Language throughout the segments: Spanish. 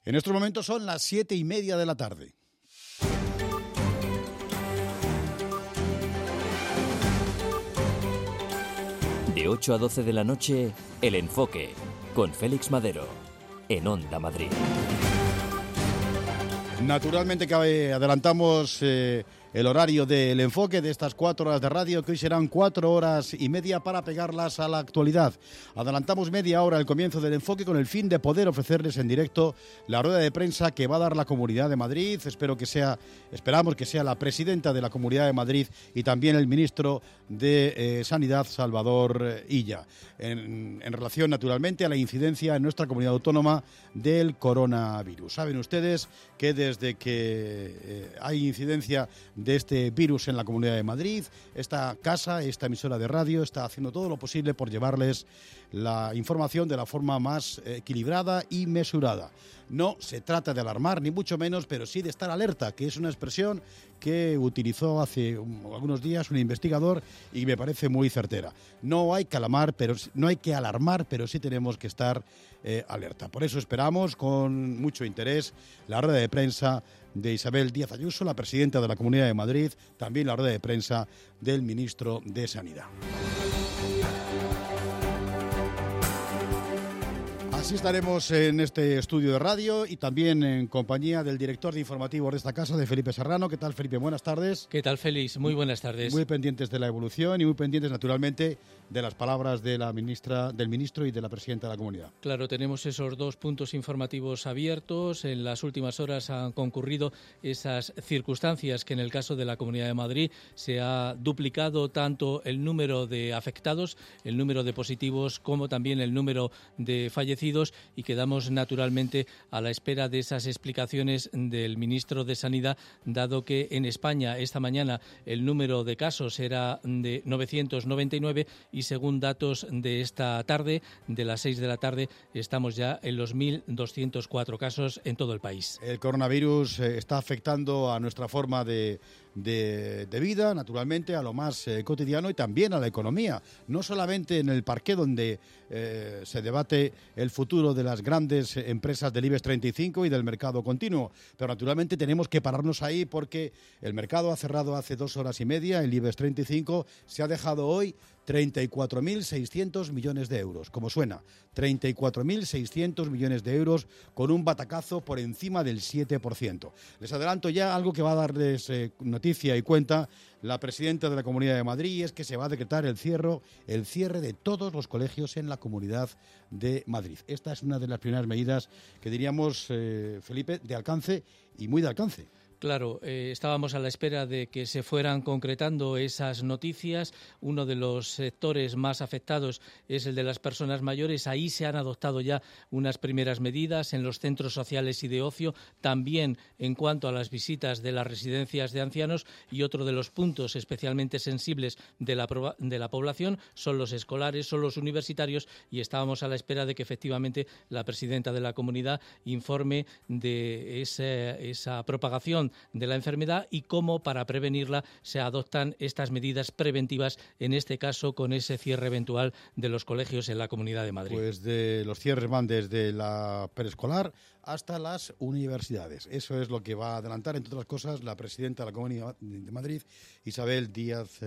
En estos momentos son las 7:30 de la tarde. De 8 a 12 de la noche, El Enfoque, con Félix Madero, en Onda Madrid. Naturalmente que adelantamos el horario del enfoque de estas 4 horas de radio, que hoy serán 4 horas y media para pegarlas a la actualidad. Adelantamos media hora el comienzo del enfoque con el fin de poder ofrecerles en directo la rueda de prensa que va a dar la Comunidad de Madrid. Esperamos que sea la presidenta de la Comunidad de Madrid y también el ministro de Sanidad, Salvador Illa, en relación naturalmente a la incidencia en nuestra comunidad autónoma del coronavirus. Saben ustedes que desde que hay incidencia de este virus en la Comunidad de Madrid, esta emisora de radio está haciendo todo lo posible por llevarles la información de la forma más equilibrada y mesurada. No se trata de alarmar, ni mucho menos, pero sí de estar alerta, que es una expresión que utilizó hace algunos días un investigador y me parece muy certera. No hay que alarmar, pero sí tenemos que estar alerta. Por eso esperamos con mucho interés la rueda de prensa de Isabel Díaz Ayuso, la presidenta de la Comunidad de Madrid, también la rueda de prensa del ministro de Sanidad. Así estaremos en este estudio de radio y también en compañía del director de informativos de esta casa, de Felipe Serrano. ¿Qué tal, Felipe? Buenas tardes. ¿Qué tal, Félix? Muy buenas tardes. Muy pendientes de la evolución y muy pendientes, naturalmente, de las palabras de del ministro y de la presidenta de la comunidad. Claro, tenemos esos 2 puntos informativos abiertos. En las últimas horas han concurrido esas circunstancias que en el caso de la Comunidad de Madrid se ha duplicado tanto el número de afectados, el número de positivos, como también el número de fallecidos, y quedamos naturalmente a la espera de esas explicaciones del ministro de Sanidad, dado que en España esta mañana el número de casos era de 999 y según datos de esta tarde, de las 6 de la tarde, estamos ya en los 1.204 casos en todo el país. El coronavirus está afectando a nuestra forma de vida, naturalmente, a lo más cotidiano y también a la economía. No solamente en el parqué donde se debate el futuro de las grandes empresas del IBEX 35 y del mercado continuo, pero naturalmente tenemos que pararnos ahí porque el mercado ha cerrado hace 2 horas y media, el IBEX 35 se ha dejado hoy 34.600 millones de euros, como suena, 34.600 millones de euros con un batacazo por encima del 7%. Les adelanto ya algo que va a darles noticia y cuenta la presidenta de la Comunidad de Madrid, y es que se va a decretar el cierre de todos los colegios en la Comunidad de Madrid. Esta es una de las primeras medidas que diríamos, Felipe, de alcance y muy de alcance. Claro, estábamos a la espera de que se fueran concretando esas noticias. Uno de los sectores más afectados es el de las personas mayores. Ahí se han adoptado ya unas primeras medidas en los centros sociales y de ocio, también en cuanto a las visitas de las residencias de ancianos, y otro de los puntos especialmente sensibles de la población son los escolares, son los universitarios, y estábamos a la espera de que efectivamente la presidenta de la comunidad informe de esa propagación de la enfermedad y cómo, para prevenirla, se adoptan estas medidas preventivas, en este caso con ese cierre eventual de los colegios en la Comunidad de Madrid. Pues los cierres van desde la preescolar hasta las universidades. Eso es lo que va a adelantar, entre otras cosas, la presidenta de la Comunidad de Madrid, Isabel Díaz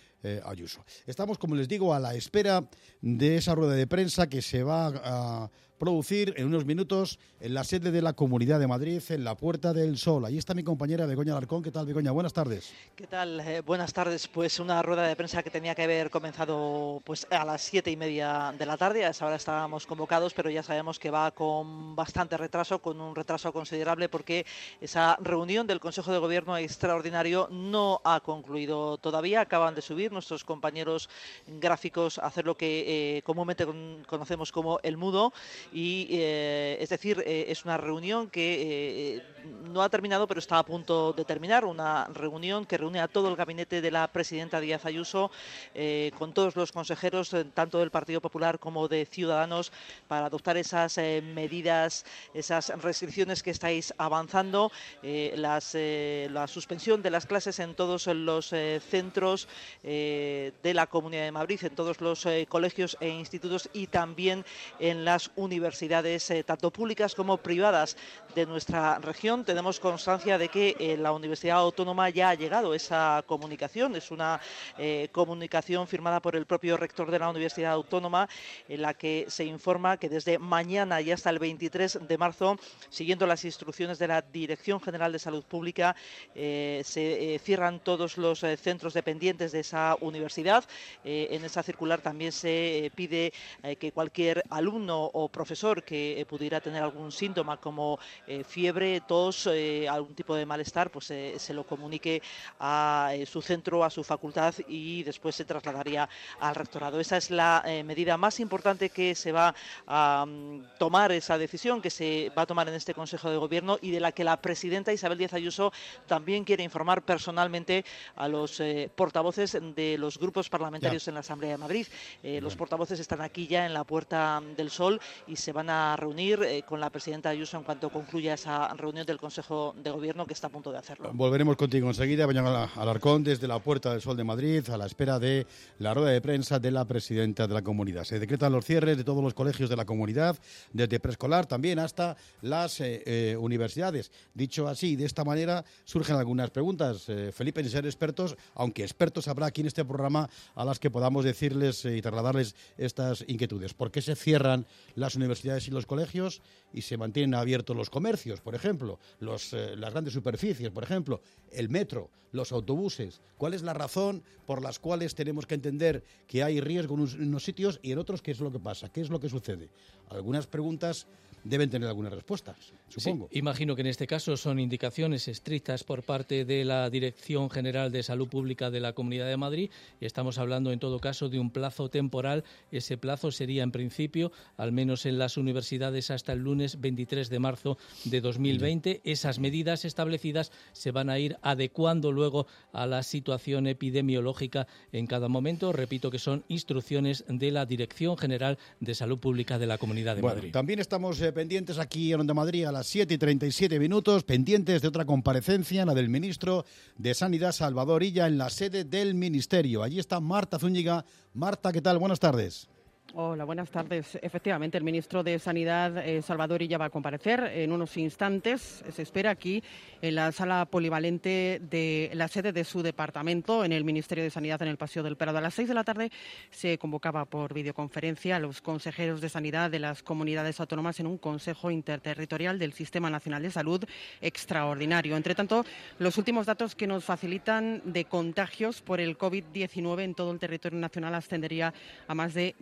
Ayuso. Estamos, como les digo, a la espera de esa rueda de prensa que se va a producir en unos minutos en la sede de la Comunidad de Madrid, en la Puerta del Sol. Ahí está mi compañera Begoña Alarcón. ¿Qué tal, Begoña? Buenas tardes. ¿Qué tal? Buenas tardes. Pues una rueda de prensa que tenía que haber comenzado pues a las 7:30 de la tarde. A esa hora estábamos convocados, pero ya sabemos que va con bastante retraso, con un retraso considerable, porque esa reunión del Consejo de Gobierno extraordinario no ha concluido todavía. Acaban de subir nuestros compañeros gráficos a hacer lo que comúnmente conocemos como el mudo. Y es decir, es una reunión que no ha terminado, pero está a punto de terminar. Una reunión que reúne a todo el gabinete de la presidenta Díaz Ayuso, con todos los consejeros, tanto del Partido Popular como de Ciudadanos, para adoptar esas medidas, esas restricciones que estáis avanzando, la suspensión de las clases en todos los centros de la Comunidad de Madrid, en todos los colegios e institutos y también en las universidades. universidades, tanto públicas como privadas de nuestra región. Tenemos constancia de que la Universidad Autónoma ya ha llegado esa comunicación. Es una comunicación firmada por el propio rector de la Universidad Autónoma, en la que se informa que desde mañana y hasta el 23 de marzo, siguiendo las instrucciones de la Dirección General de Salud Pública, se cierran todos los centros dependientes de esa universidad. En esa circular también se pide que cualquier alumno o profesor que pudiera tener algún síntoma como fiebre, tos, algún tipo de malestar, pues se lo comunique a su centro, a su facultad, y después se trasladaría al rectorado. Esa es la medida más importante que se va a tomar, esa decisión que se va a tomar en este Consejo de Gobierno, y de la que la presidenta Isabel Díaz Ayuso también quiere informar personalmente a los portavoces de los grupos parlamentarios en la Asamblea de Madrid. Los portavoces están aquí ya en la Puerta del Sol y se van a reunir con la presidenta Ayuso en cuanto concluya esa reunión del Consejo de Gobierno, que está a punto de hacerlo. Volveremos contigo enseguida, Beñat Alarcón, desde la Puerta del Sol de Madrid, a la espera de la rueda de prensa de la presidenta de la comunidad. Se decretan los cierres de todos los colegios de la comunidad, desde preescolar también hasta las universidades. Dicho así, de esta manera, surgen algunas preguntas, Felipe, sin ser expertos, aunque expertos habrá aquí en este programa a las que podamos decirles y trasladarles estas inquietudes. ¿Por qué se cierran las universidades y los colegios y se mantienen abiertos los comercios, por ejemplo, las grandes superficies, por ejemplo, el metro, los autobuses? ¿Cuál es la razón por las cuales tenemos que entender que hay riesgo en unos sitios y en otros qué es lo que pasa? ¿Qué es lo que sucede? Algunas preguntas deben tener algunas respuestas, supongo. Sí, imagino que en este caso son indicaciones estrictas por parte de la Dirección General de Salud Pública de la Comunidad de Madrid, y estamos hablando en todo caso de un plazo temporal. Ese plazo sería en principio, al menos en las universidades, hasta el lunes 23 de marzo de 2020. Esas medidas establecidas se van a ir adecuando luego a la situación epidemiológica en cada momento. Repito que son instrucciones de la Dirección General de Salud Pública de la Comunidad de Madrid. También estamos pendientes aquí en Onda Madrid a las 7:37, pendientes de otra comparecencia, la del ministro de Sanidad, Salvador Illa, en la sede del Ministerio. Allí está Marta Zúñiga. Marta, ¿qué tal? Buenas tardes. Hola, buenas tardes. Efectivamente, el ministro de Sanidad, Salvador Illa, va a comparecer en unos instantes. Se espera aquí en la sala polivalente de la sede de su departamento, en el Ministerio de Sanidad, en el Paseo del Prado. A las 6 de la tarde se convocaba por videoconferencia a los consejeros de sanidad de las comunidades autónomas en un Consejo Interterritorial del Sistema Nacional de Salud extraordinario. Entre tanto, los últimos datos que nos facilitan de contagios por el COVID-19 en todo el territorio nacional ascendería a más de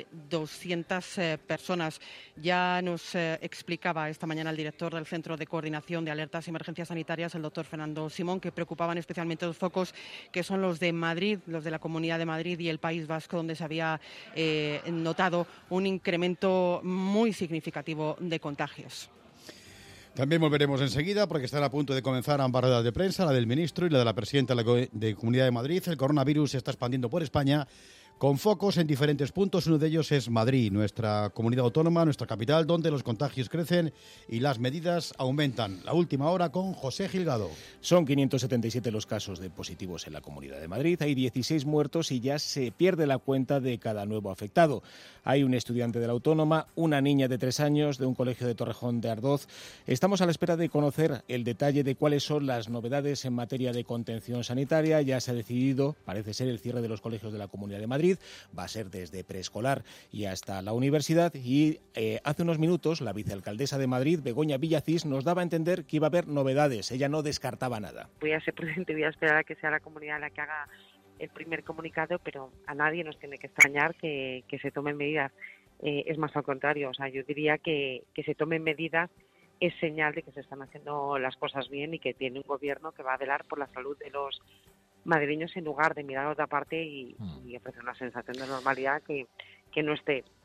1.200 personas. Ya nos explicaba esta mañana el director del Centro de Coordinación de Alertas y Emergencias Sanitarias, el doctor Fernando Simón, que preocupaban especialmente los focos que son los de Madrid, los de la Comunidad de Madrid y el País Vasco, donde se había notado un incremento muy significativo de contagios. También volveremos enseguida porque están a punto de comenzar ambas ruedas de prensa, la del ministro y la de la presidenta de la Comunidad de Madrid. El coronavirus se está expandiendo por España con focos en diferentes puntos. Uno de ellos es Madrid, nuestra comunidad autónoma, nuestra capital, donde los contagios crecen y las medidas aumentan. La última hora con José Gilgado. Son 577 los casos de positivos en la Comunidad de Madrid. Hay 16 muertos y ya se pierde la cuenta de cada nuevo afectado. Hay un estudiante de la Autónoma, una niña de 3 años de un colegio de Torrejón de Ardoz. Estamos a la espera de conocer el detalle de cuáles son las novedades en materia de contención sanitaria. Ya se ha decidido, parece ser, el cierre de los colegios de la Comunidad de Madrid. Va a ser desde preescolar y hasta la universidad, y hace unos minutos la vicealcaldesa de Madrid, Begoña Villacís, nos daba a entender que iba a haber novedades. Ella no descartaba nada. Voy a ser prudente, voy a esperar a que sea la comunidad la que haga el primer comunicado, pero a nadie nos tiene que extrañar que se tomen medidas. Es más al contrario, o sea, yo diría que se tomen medidas es señal de que se están haciendo las cosas bien y que tiene un gobierno que va a velar por la salud de los madrileños en lugar de mirar a otra parte y ofrecer una sensación de normalidad que no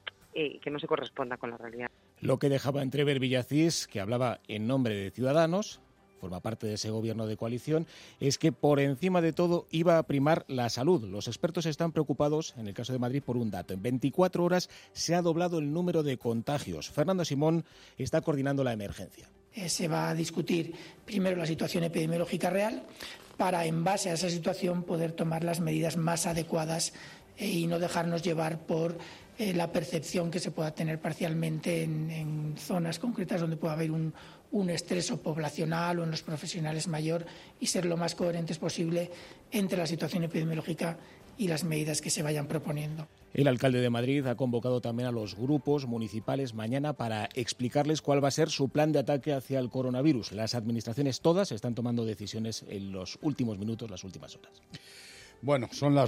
se corresponda con la realidad. Lo que dejaba entrever Villacís, que hablaba en nombre de Ciudadanos, forma parte de ese gobierno de coalición, es que por encima de todo iba a primar la salud. Los expertos están preocupados, en el caso de Madrid, por un dato. En 24 horas se ha doblado el número de contagios. Fernando Simón está coordinando la emergencia. Se va a discutir primero la situación epidemiológica real para, en base a esa situación, poder tomar las medidas más adecuadas y no dejarnos llevar por la percepción que se pueda tener parcialmente en zonas concretas donde pueda haber un estrés poblacional o en los profesionales mayor, y ser lo más coherentes posible entre la situación epidemiológica y las medidas que se vayan proponiendo. El alcalde de Madrid ha convocado también a los grupos municipales mañana para explicarles cuál va a ser su plan de ataque hacia el coronavirus. Las administraciones todas están tomando decisiones en los últimos minutos, las últimas horas. Bueno, son las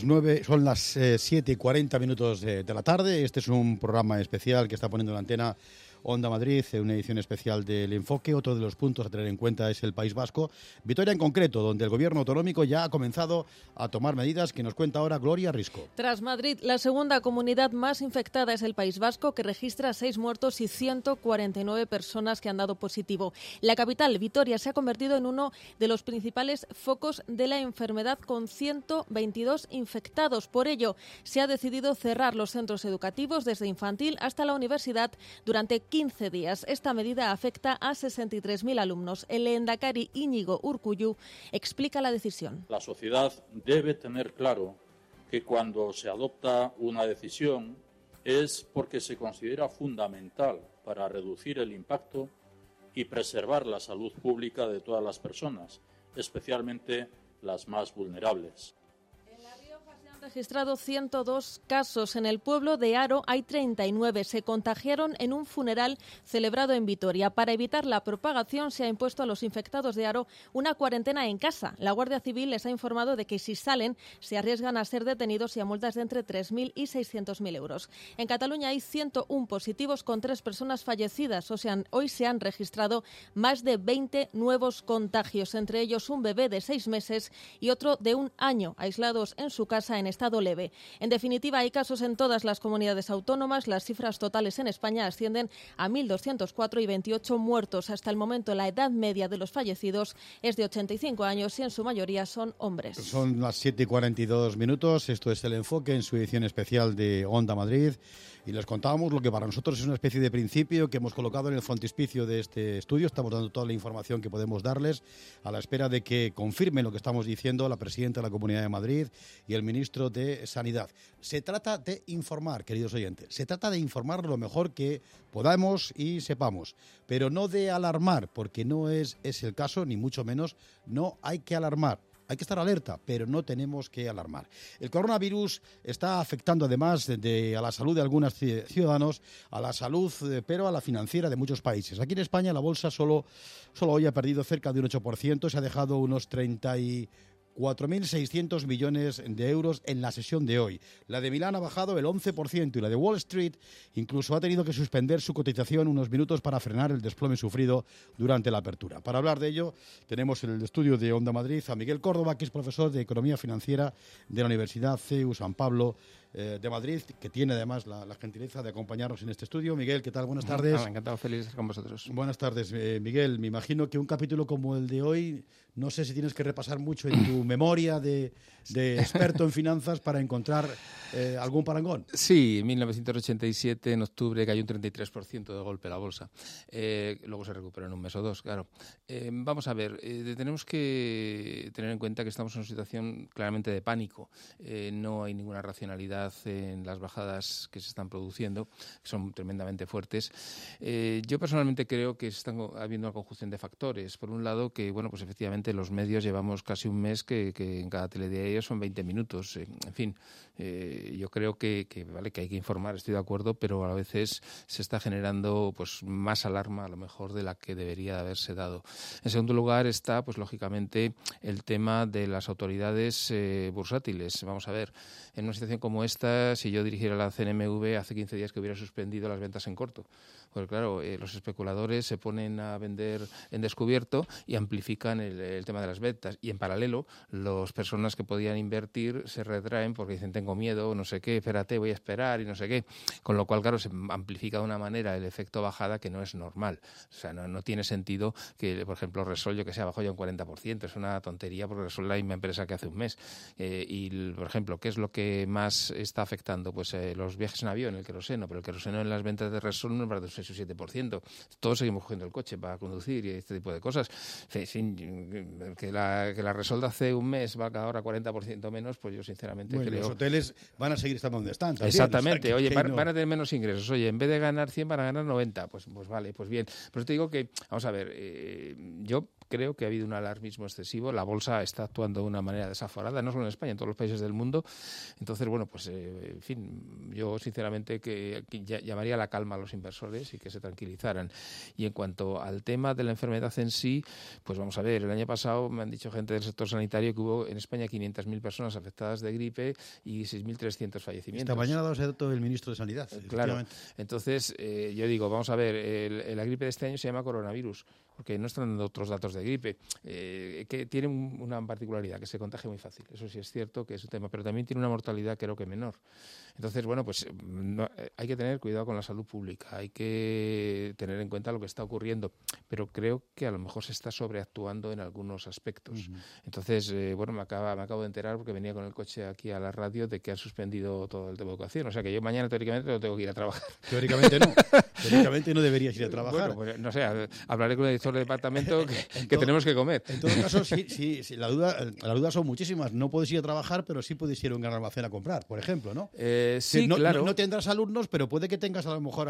7:40 de la tarde. Este es un programa especial que está poniendo en la antena Onda Madrid, una edición especial del Enfoque. Otro de los puntos a tener en cuenta es el País Vasco, Vitoria en concreto, donde el gobierno autonómico ya ha comenzado a tomar medidas, que nos cuenta ahora Gloria Risco. Tras Madrid, la segunda comunidad más infectada es el País Vasco, que registra 6 muertos y 149 personas que han dado positivo. La capital, Vitoria, se ha convertido en uno de los principales focos de la enfermedad, con 122 infectados. Por ello, se ha decidido cerrar los centros educativos desde infantil hasta la universidad durante 15 días. Esta medida afecta a 63.000 alumnos. El lehendakari Íñigo Urkullu explica la decisión. La sociedad debe tener claro que cuando se adopta una decisión es porque se considera fundamental para reducir el impacto y preservar la salud pública de todas las personas, especialmente las más vulnerables. Registrado 102 casos. En el pueblo de Haro hay 39. Se contagiaron en un funeral celebrado en Vitoria. Para evitar la propagación, se ha impuesto a los infectados de Haro una cuarentena en casa. La Guardia Civil les ha informado de que si salen se arriesgan a ser detenidos y a multas de entre 3.000 y 600.000 euros. En Cataluña hay 101 positivos con 3 personas fallecidas. Hoy se han registrado más de 20 nuevos contagios, entre ellos un bebé de 6 meses y otro de 1 año, aislados en su casa en estado leve. En definitiva, hay casos en todas las comunidades autónomas. Las cifras totales en España ascienden a 1.204 y 28 muertos. Hasta el momento, la edad media de los fallecidos es de 85 años y en su mayoría son hombres. Son las 7:42. Esto es El Enfoque en su edición especial de Onda Madrid. Y les contábamos lo que para nosotros es una especie de principio que hemos colocado en el frontispicio de este estudio. Estamos dando toda la información que podemos darles a la espera de que confirmen lo que estamos diciendo la presidenta de la Comunidad de Madrid y el ministro de Sanidad. Se trata de informar, queridos oyentes. Se trata de informar lo mejor que podamos y sepamos, pero no de alarmar, porque no es el caso, ni mucho menos. No hay que alarmar. Hay que estar alerta, pero no tenemos que alarmar. El coronavirus está afectando además a la salud de algunos ciudadanos, a la salud, pero a la financiera de muchos países. Aquí en España la bolsa solo hoy ha perdido cerca de un 8%, se ha dejado unos 4.600 millones de euros en la sesión de hoy. La de Milán ha bajado el 11% y la de Wall Street incluso ha tenido que suspender su cotización unos minutos para frenar el desplome sufrido durante la apertura. Para hablar de ello, tenemos en el estudio de Onda Madrid a Miguel Córdoba, que es profesor de Economía Financiera de la Universidad CEU San Pablo de Madrid, que tiene además la gentileza de acompañarnos en este estudio. Miguel, ¿qué tal? Buenas tardes. Encantado, feliz de estar con vosotros. Buenas tardes, Miguel. Me imagino que un capítulo como el de hoy, no sé si tienes que repasar mucho en tu memoria de experto en finanzas para encontrar algún parangón. Sí, en 1987, en octubre, cayó un 33% de golpe la bolsa. Luego se recuperó en un mes o dos, claro. Vamos a ver, tenemos que tener en cuenta que estamos en una situación claramente de pánico. No hay ninguna racionalidad en las bajadas que se están produciendo, que son tremendamente fuertes. Yo personalmente creo que están habiendo una conjunción de factores. Por un lado, que bueno, pues efectivamente los medios llevamos casi un mes que en cada telediario son 20 minutos. En fin, yo creo que vale, que hay que informar, estoy de acuerdo, pero a veces se está generando pues más alarma a lo mejor de la que debería de haberse dado. En segundo lugar está, pues lógicamente, el tema de las autoridades bursátiles. Vamos a ver, en una situación como esta, si yo dirigiera la CNMV, hace 15 días que hubiera suspendido las ventas en corto. Porque claro, los especuladores se ponen a vender en descubierto y amplifican el tema de las ventas. Y en paralelo, las personas que podían invertir se retraen porque dicen tengo miedo, no sé qué, espérate, voy a esperar y no sé qué. Con lo cual, claro, se amplifica de una manera el efecto bajada que no es normal. O sea, no tiene sentido que, por ejemplo, Repsol, yo que sé, bajó ya un 40%. Es una tontería porque Repsol es la misma empresa que hace un mes. Por ejemplo, ¿qué es lo que más está afectando? Pues los viajes en avión, el queroseno, pero el queroseno en las ventas de Repsol no es más del 6 o 7%. Todos seguimos cogiendo el coche para conducir y este tipo de cosas. En fin, que la Repsol de hace un mes valga ahora 40% menos, pues yo sinceramente creo... Los hoteles van a seguir estando donde están también. Exactamente. O sea, van a tener menos ingresos. Oye, en vez de ganar 100 van a ganar 90. Pues vale, pues bien. Pero te digo que, vamos a ver, yo creo que ha habido un alarmismo excesivo. La bolsa está actuando de una manera desaforada, no solo en España, en todos los países del mundo. Entonces, bueno, pues, en fin, yo sinceramente que llamaría a la calma a los inversores y que se tranquilizaran. Y en cuanto al tema de la enfermedad en sí, pues vamos a ver, el año pasado me han dicho gente del sector sanitario que hubo en España 500.000 personas afectadas de gripe y 6.300 fallecimientos. Esta mañana ha dado ese dato el ministro de Sanidad. Claro. Entonces, yo digo, vamos a ver, la gripe de este año se llama coronavirus, porque no están dando otros datos de gripe, que tiene una particularidad, que se contagia muy fácil. Eso sí es cierto que es un tema, pero también tiene una mortalidad creo que menor. Entonces, bueno, pues hay que tener cuidado con la salud pública, hay que tener en cuenta lo que está ocurriendo, pero creo que a lo mejor se está sobreactuando en algunos aspectos. Entonces, bueno, me acabo de enterar, porque venía con el coche aquí a la radio, de que han suspendido todo el tema de educación. O sea que yo mañana teóricamente no tengo que ir a trabajar. Teóricamente no. Teóricamente no deberías ir a trabajar. Bueno, pues, no sé, hablaré con el director del departamento que tenemos que comer. En todo caso, sí, las dudas son muchísimas. No puedes ir a trabajar, pero sí puedes ir a un gran almacén a comprar, por ejemplo, ¿no? Sí, no, claro. No tendrás alumnos, pero puede que tengas a lo mejor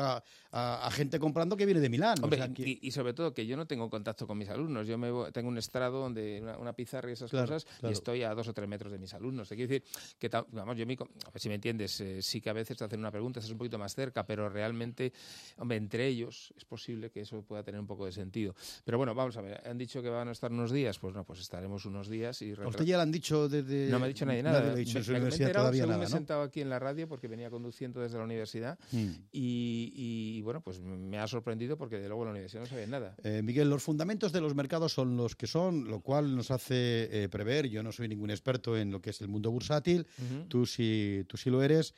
a gente comprando que viene de Milán. Hombre, o sea, que... y sobre todo que yo no tengo contacto con mis alumnos. Yo tengo un estrado donde una pizarra y esas cosas, y estoy a 2 o 3 metros de mis alumnos. Te quiero decir que, vamos, a ver si me entiendes, sí que a veces te hacen una pregunta, estás un poquito más cerca, pero realmente, hombre, entre ellos es posible que eso pueda tener un poco de sentido. Pero bueno, vamos a ver, han dicho que van a estar unos días, pues no, pues estaremos unos días. Y ¿A usted ya le han dicho desde...? No me ha dicho nadie nada. Nadie le ha dicho en su universidad enterado, todavía nada, me he ¿no? sentado aquí en la radio porque venía conduciendo desde la universidad y bueno, pues me ha sorprendido porque de luego en la universidad no sabía nada. Miguel, los fundamentos de los mercados son los que son, lo cual nos hace prever, yo no soy ningún experto en lo que es el mundo bursátil, tú sí lo eres,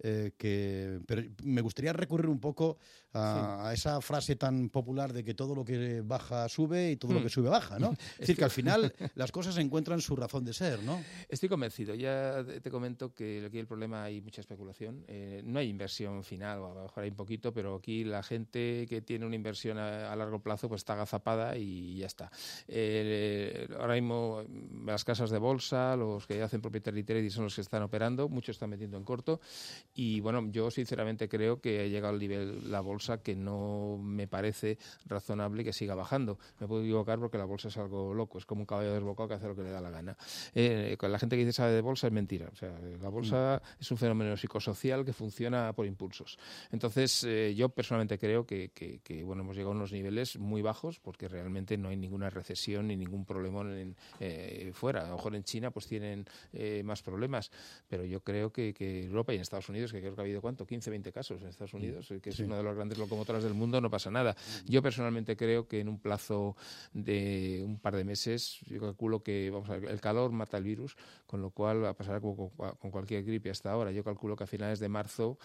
pero me gustaría recurrir un poco a esa frase tan popular de que todo lo que baja sube y todo lo que sube baja, ¿no? Es decir, que al final las cosas encuentran su razón de ser, ¿no? Estoy convencido. Ya te comento que aquí el problema hay mucha especulación. No hay inversión final, o a lo mejor hay un poquito, pero aquí la gente que tiene una inversión a largo plazo pues está agazapada y ya está. Ahora mismo las casas de bolsa, los que hacen proprietary trading son los que están operando, muchos están metiendo en corto y bueno, yo sinceramente creo que ha llegado al nivel la bolsa que no me parece razonable que siga bajando. Me puedo equivocar porque la bolsa es algo loco, es como un caballo desbocado que hace lo que le da la gana. Con la gente que dice sabe de bolsa es mentira. O sea, la bolsa es un fenómeno psicosocial que funciona por impulsos. Entonces, yo personalmente creo que bueno, hemos llegado a unos niveles muy bajos porque realmente no hay ninguna recesión ni ningún problema fuera. A lo mejor en China pues tienen más problemas, pero yo creo que Europa y en Estados Unidos, que creo que ha habido 15, 20 casos en Estados Unidos, que es una de las grandes locomotoras del mundo, no pasa nada. Yo personalmente creo que en un plazo de un par de meses, yo calculo que el calor mata el virus, con lo cual pasará como con cualquier gripe hasta ahora. Yo calculo que a finales de marzo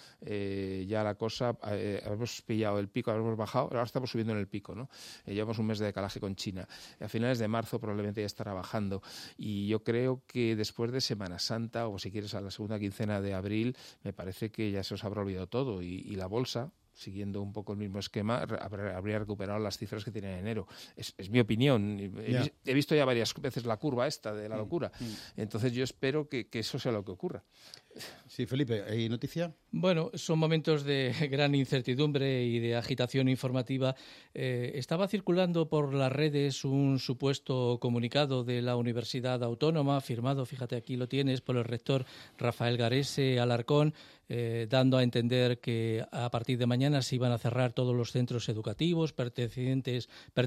ya la cosa, hemos pillado el pico, hemos bajado, ahora estamos subiendo en el pico, ¿no? Llevamos un mes de decalaje con China. A finales de marzo probablemente ya estará bajando y yo creo que después de Semana Santa, o si quieres a la segunda quincena de abril, me parece que ya se os habrá olvidado todo y la bolsa, siguiendo un poco el mismo esquema, habría recuperado las cifras que tiene en enero. Es mi opinión. He visto ya varias veces la curva esta de la locura. Entonces yo espero que eso sea lo que ocurra. Sí, Felipe, ¿hay noticia? Bueno, son momentos de gran incertidumbre y de agitación informativa. Estaba circulando por las redes un supuesto comunicado de la Universidad Autónoma, firmado, fíjate, aquí lo tienes, por el rector Rafael Garese Alarcón, dando a entender que a partir de mañana se iban a cerrar todos los centros educativos pertenecientes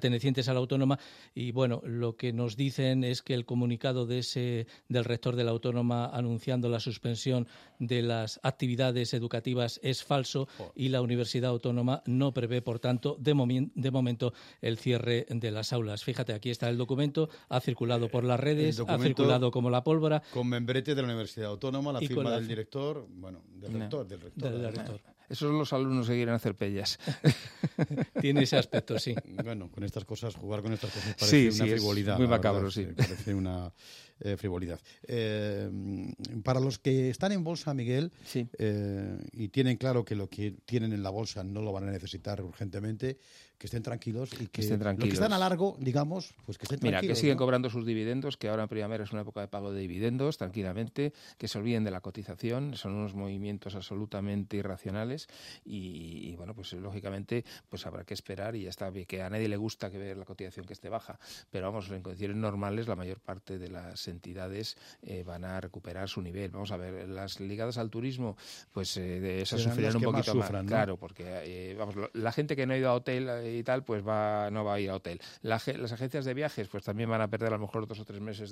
a la Autónoma. Y bueno, lo que nos dicen es que el comunicado del rector de la Autónoma anunciando la suspensión de las actividades educativas es falso y la Universidad Autónoma no prevé, por tanto, de momento el cierre de las aulas. Fíjate, aquí está el documento, ha circulado por las redes, ha circulado como la pólvora. Con membrete de la Universidad Autónoma, la firma del director, bueno, del rector. Esos son los alumnos que quieren hacer pellas. Tiene ese aspecto, sí. Bueno, con estas cosas, jugar con estas cosas parece una frivolidad. Es muy macabro, sí. Parece una frivolidad. Para los que están en bolsa, Miguel, sí. Y tienen claro que lo que tienen en la bolsa no lo van a necesitar urgentemente, que estén tranquilos y que los que están a largo, digamos, pues que estén tranquilos. Mira, que siguen cobrando sus dividendos, que ahora en primavera es una época de pago de dividendos, tranquilamente, que se olviden de la cotización, son unos movimientos absolutamente irracionales y bueno, pues lógicamente pues habrá que esperar y ya está, que a nadie le gusta que ver la cotización que esté baja, pero vamos, en condiciones normales la mayor parte de las entidades van a recuperar su nivel. Vamos a ver, las ligadas al turismo, pues de esas sufrirán un poquito más, ¿no? Claro, porque vamos, la gente que no ha ido a hotel y tal, pues no va a ir a hotel. Las agencias de viajes, pues también van a perder a lo mejor 2 o 3 meses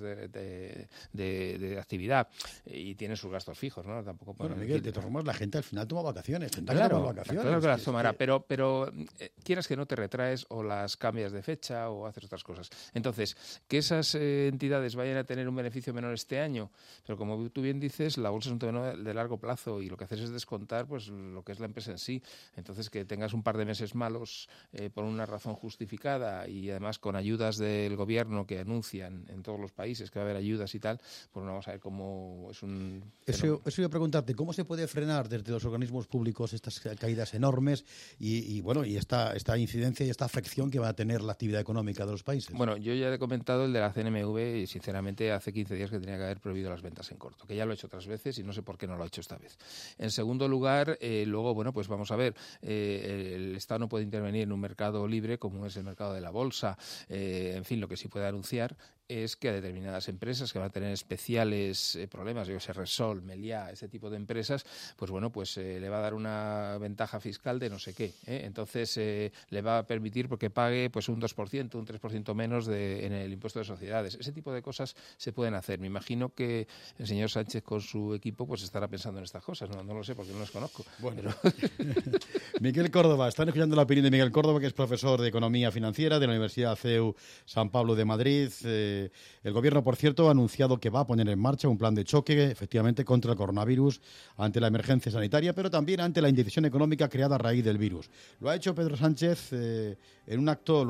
de actividad y tienen sus gastos fijos, ¿no? Tampoco. Bueno, Miguel, de todas formas, la gente al final toma vacaciones. Claro que las tomará, pero quieras que no te retraes o las cambias de fecha o haces otras cosas. Entonces, que esas entidades vayan a tener un beneficio menor este año, pero como tú bien dices, la bolsa es un tema de largo plazo y lo que haces es descontar pues lo que es la empresa en sí. Entonces, que tengas un par de meses malos por una razón justificada y además con ayudas del gobierno que anuncian en todos los países que va a haber ayudas y tal, pues no vamos a ver cómo es un... Eso iba a preguntarte, ¿cómo se puede frenar desde los organismos públicos estas caídas enormes y esta incidencia y esta afección que va a tener la actividad económica de los países? Bueno, yo ya he comentado el de la CNMV y sinceramente hace 15 días que tenía que haber prohibido las ventas en corto, que ya lo he hecho otras veces y no sé por qué no lo ha hecho esta vez. En segundo lugar, luego, bueno, pues vamos a ver, el Estado no puede intervenir en un mercado libre como es el mercado de la bolsa, en fin, lo que sí puede anunciar es que a determinadas empresas que van a tener especiales problemas, yo sé, Repsol, Meliá, ese tipo de empresas, pues bueno, pues le va a dar una ventaja fiscal de no sé qué, entonces le va a permitir porque pague pues un 2%, un 3% menos en el impuesto de sociedades. Ese tipo de cosas se pueden hacer. Me imagino que el señor Sánchez con su equipo pues estará pensando en estas cosas, no lo sé porque no las conozco. Bueno. Pero... Miguel Córdoba, están escuchando la opinión de Miguel Córdoba, que es profesor de Economía Financiera de la Universidad CEU San Pablo de Madrid. El Gobierno, por cierto, ha anunciado que va a poner en marcha un plan de choque, efectivamente, contra el coronavirus ante la emergencia sanitaria, pero también ante la indecisión económica creada a raíz del virus. Lo ha hecho Pedro Sánchez en un acto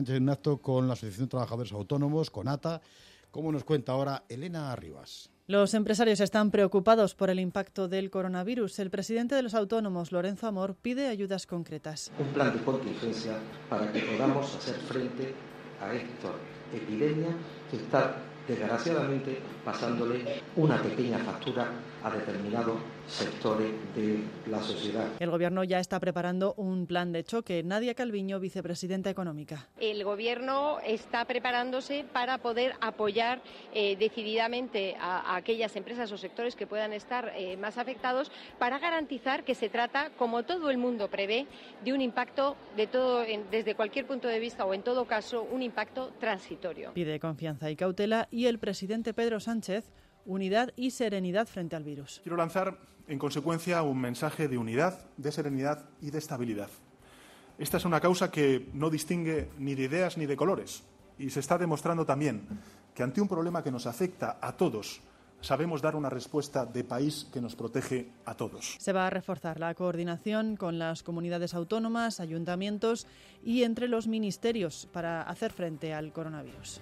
con la Asociación de Trabajadores Autónomos, con ATA, como nos cuenta ahora Elena Arribas. Los empresarios están preocupados por el impacto del coronavirus. El presidente de los autónomos, Lorenzo Amor, pide ayudas concretas. Un plan de contingencia para que podamos hacer frente a esta epidemia que está desgraciadamente pasándole una pequeña factura a determinados sectores de la sociedad. El Gobierno ya está preparando un plan de choque. Nadia Calviño, vicepresidenta económica. El Gobierno está preparándose para poder apoyar decididamente a aquellas empresas o sectores que puedan estar más afectados para garantizar que se trata, como todo el mundo prevé, de un impacto desde cualquier punto de vista o en todo caso un impacto transitorio. Pide confianza y cautela y el presidente Pedro Sánchez unidad y serenidad frente al virus. Quiero lanzar, en consecuencia, un mensaje de unidad, de serenidad y de estabilidad. Esta es una causa que no distingue ni de ideas ni de colores y se está demostrando también que ante un problema que nos afecta a todos, sabemos dar una respuesta de país que nos protege a todos. Se va a reforzar la coordinación con las comunidades autónomas, ayuntamientos y entre los ministerios para hacer frente al coronavirus.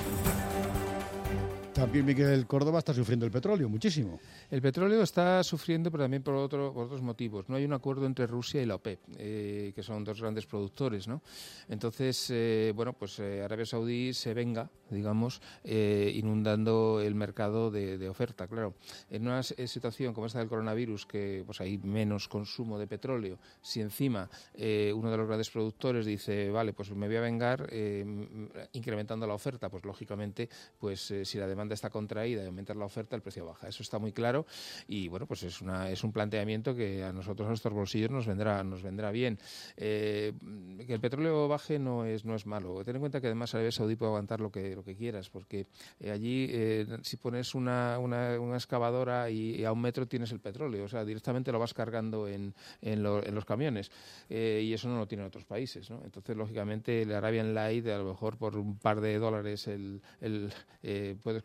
También Miguel Córdoba está sufriendo el petróleo, muchísimo. El petróleo está sufriendo, pero también por otros motivos. No hay un acuerdo entre Rusia y la OPEP, que son dos grandes productores, ¿no? Entonces, Arabia Saudí se venga, digamos, inundando el mercado de oferta, claro. En una situación como esta del coronavirus, que pues hay menos consumo de petróleo, si encima uno de los grandes productores dice, vale, pues me voy a vengar incrementando la oferta, pues lógicamente, pues si la demanda está contraída y aumentar la oferta, el precio baja. Eso está muy claro y bueno, pues es un planteamiento que a nosotros, a nuestros bolsillos, nos vendrá bien. Que el petróleo baje no es malo. Ten en cuenta que además Arabia Saudí puede aguantar lo que quieras, porque allí si pones una excavadora y a 1 metro tienes el petróleo, o sea, directamente lo vas cargando en los camiones y eso no lo tienen otros países, ¿no? Entonces, lógicamente, el Arabian Light, a lo mejor por un par de dólares puedes conseguir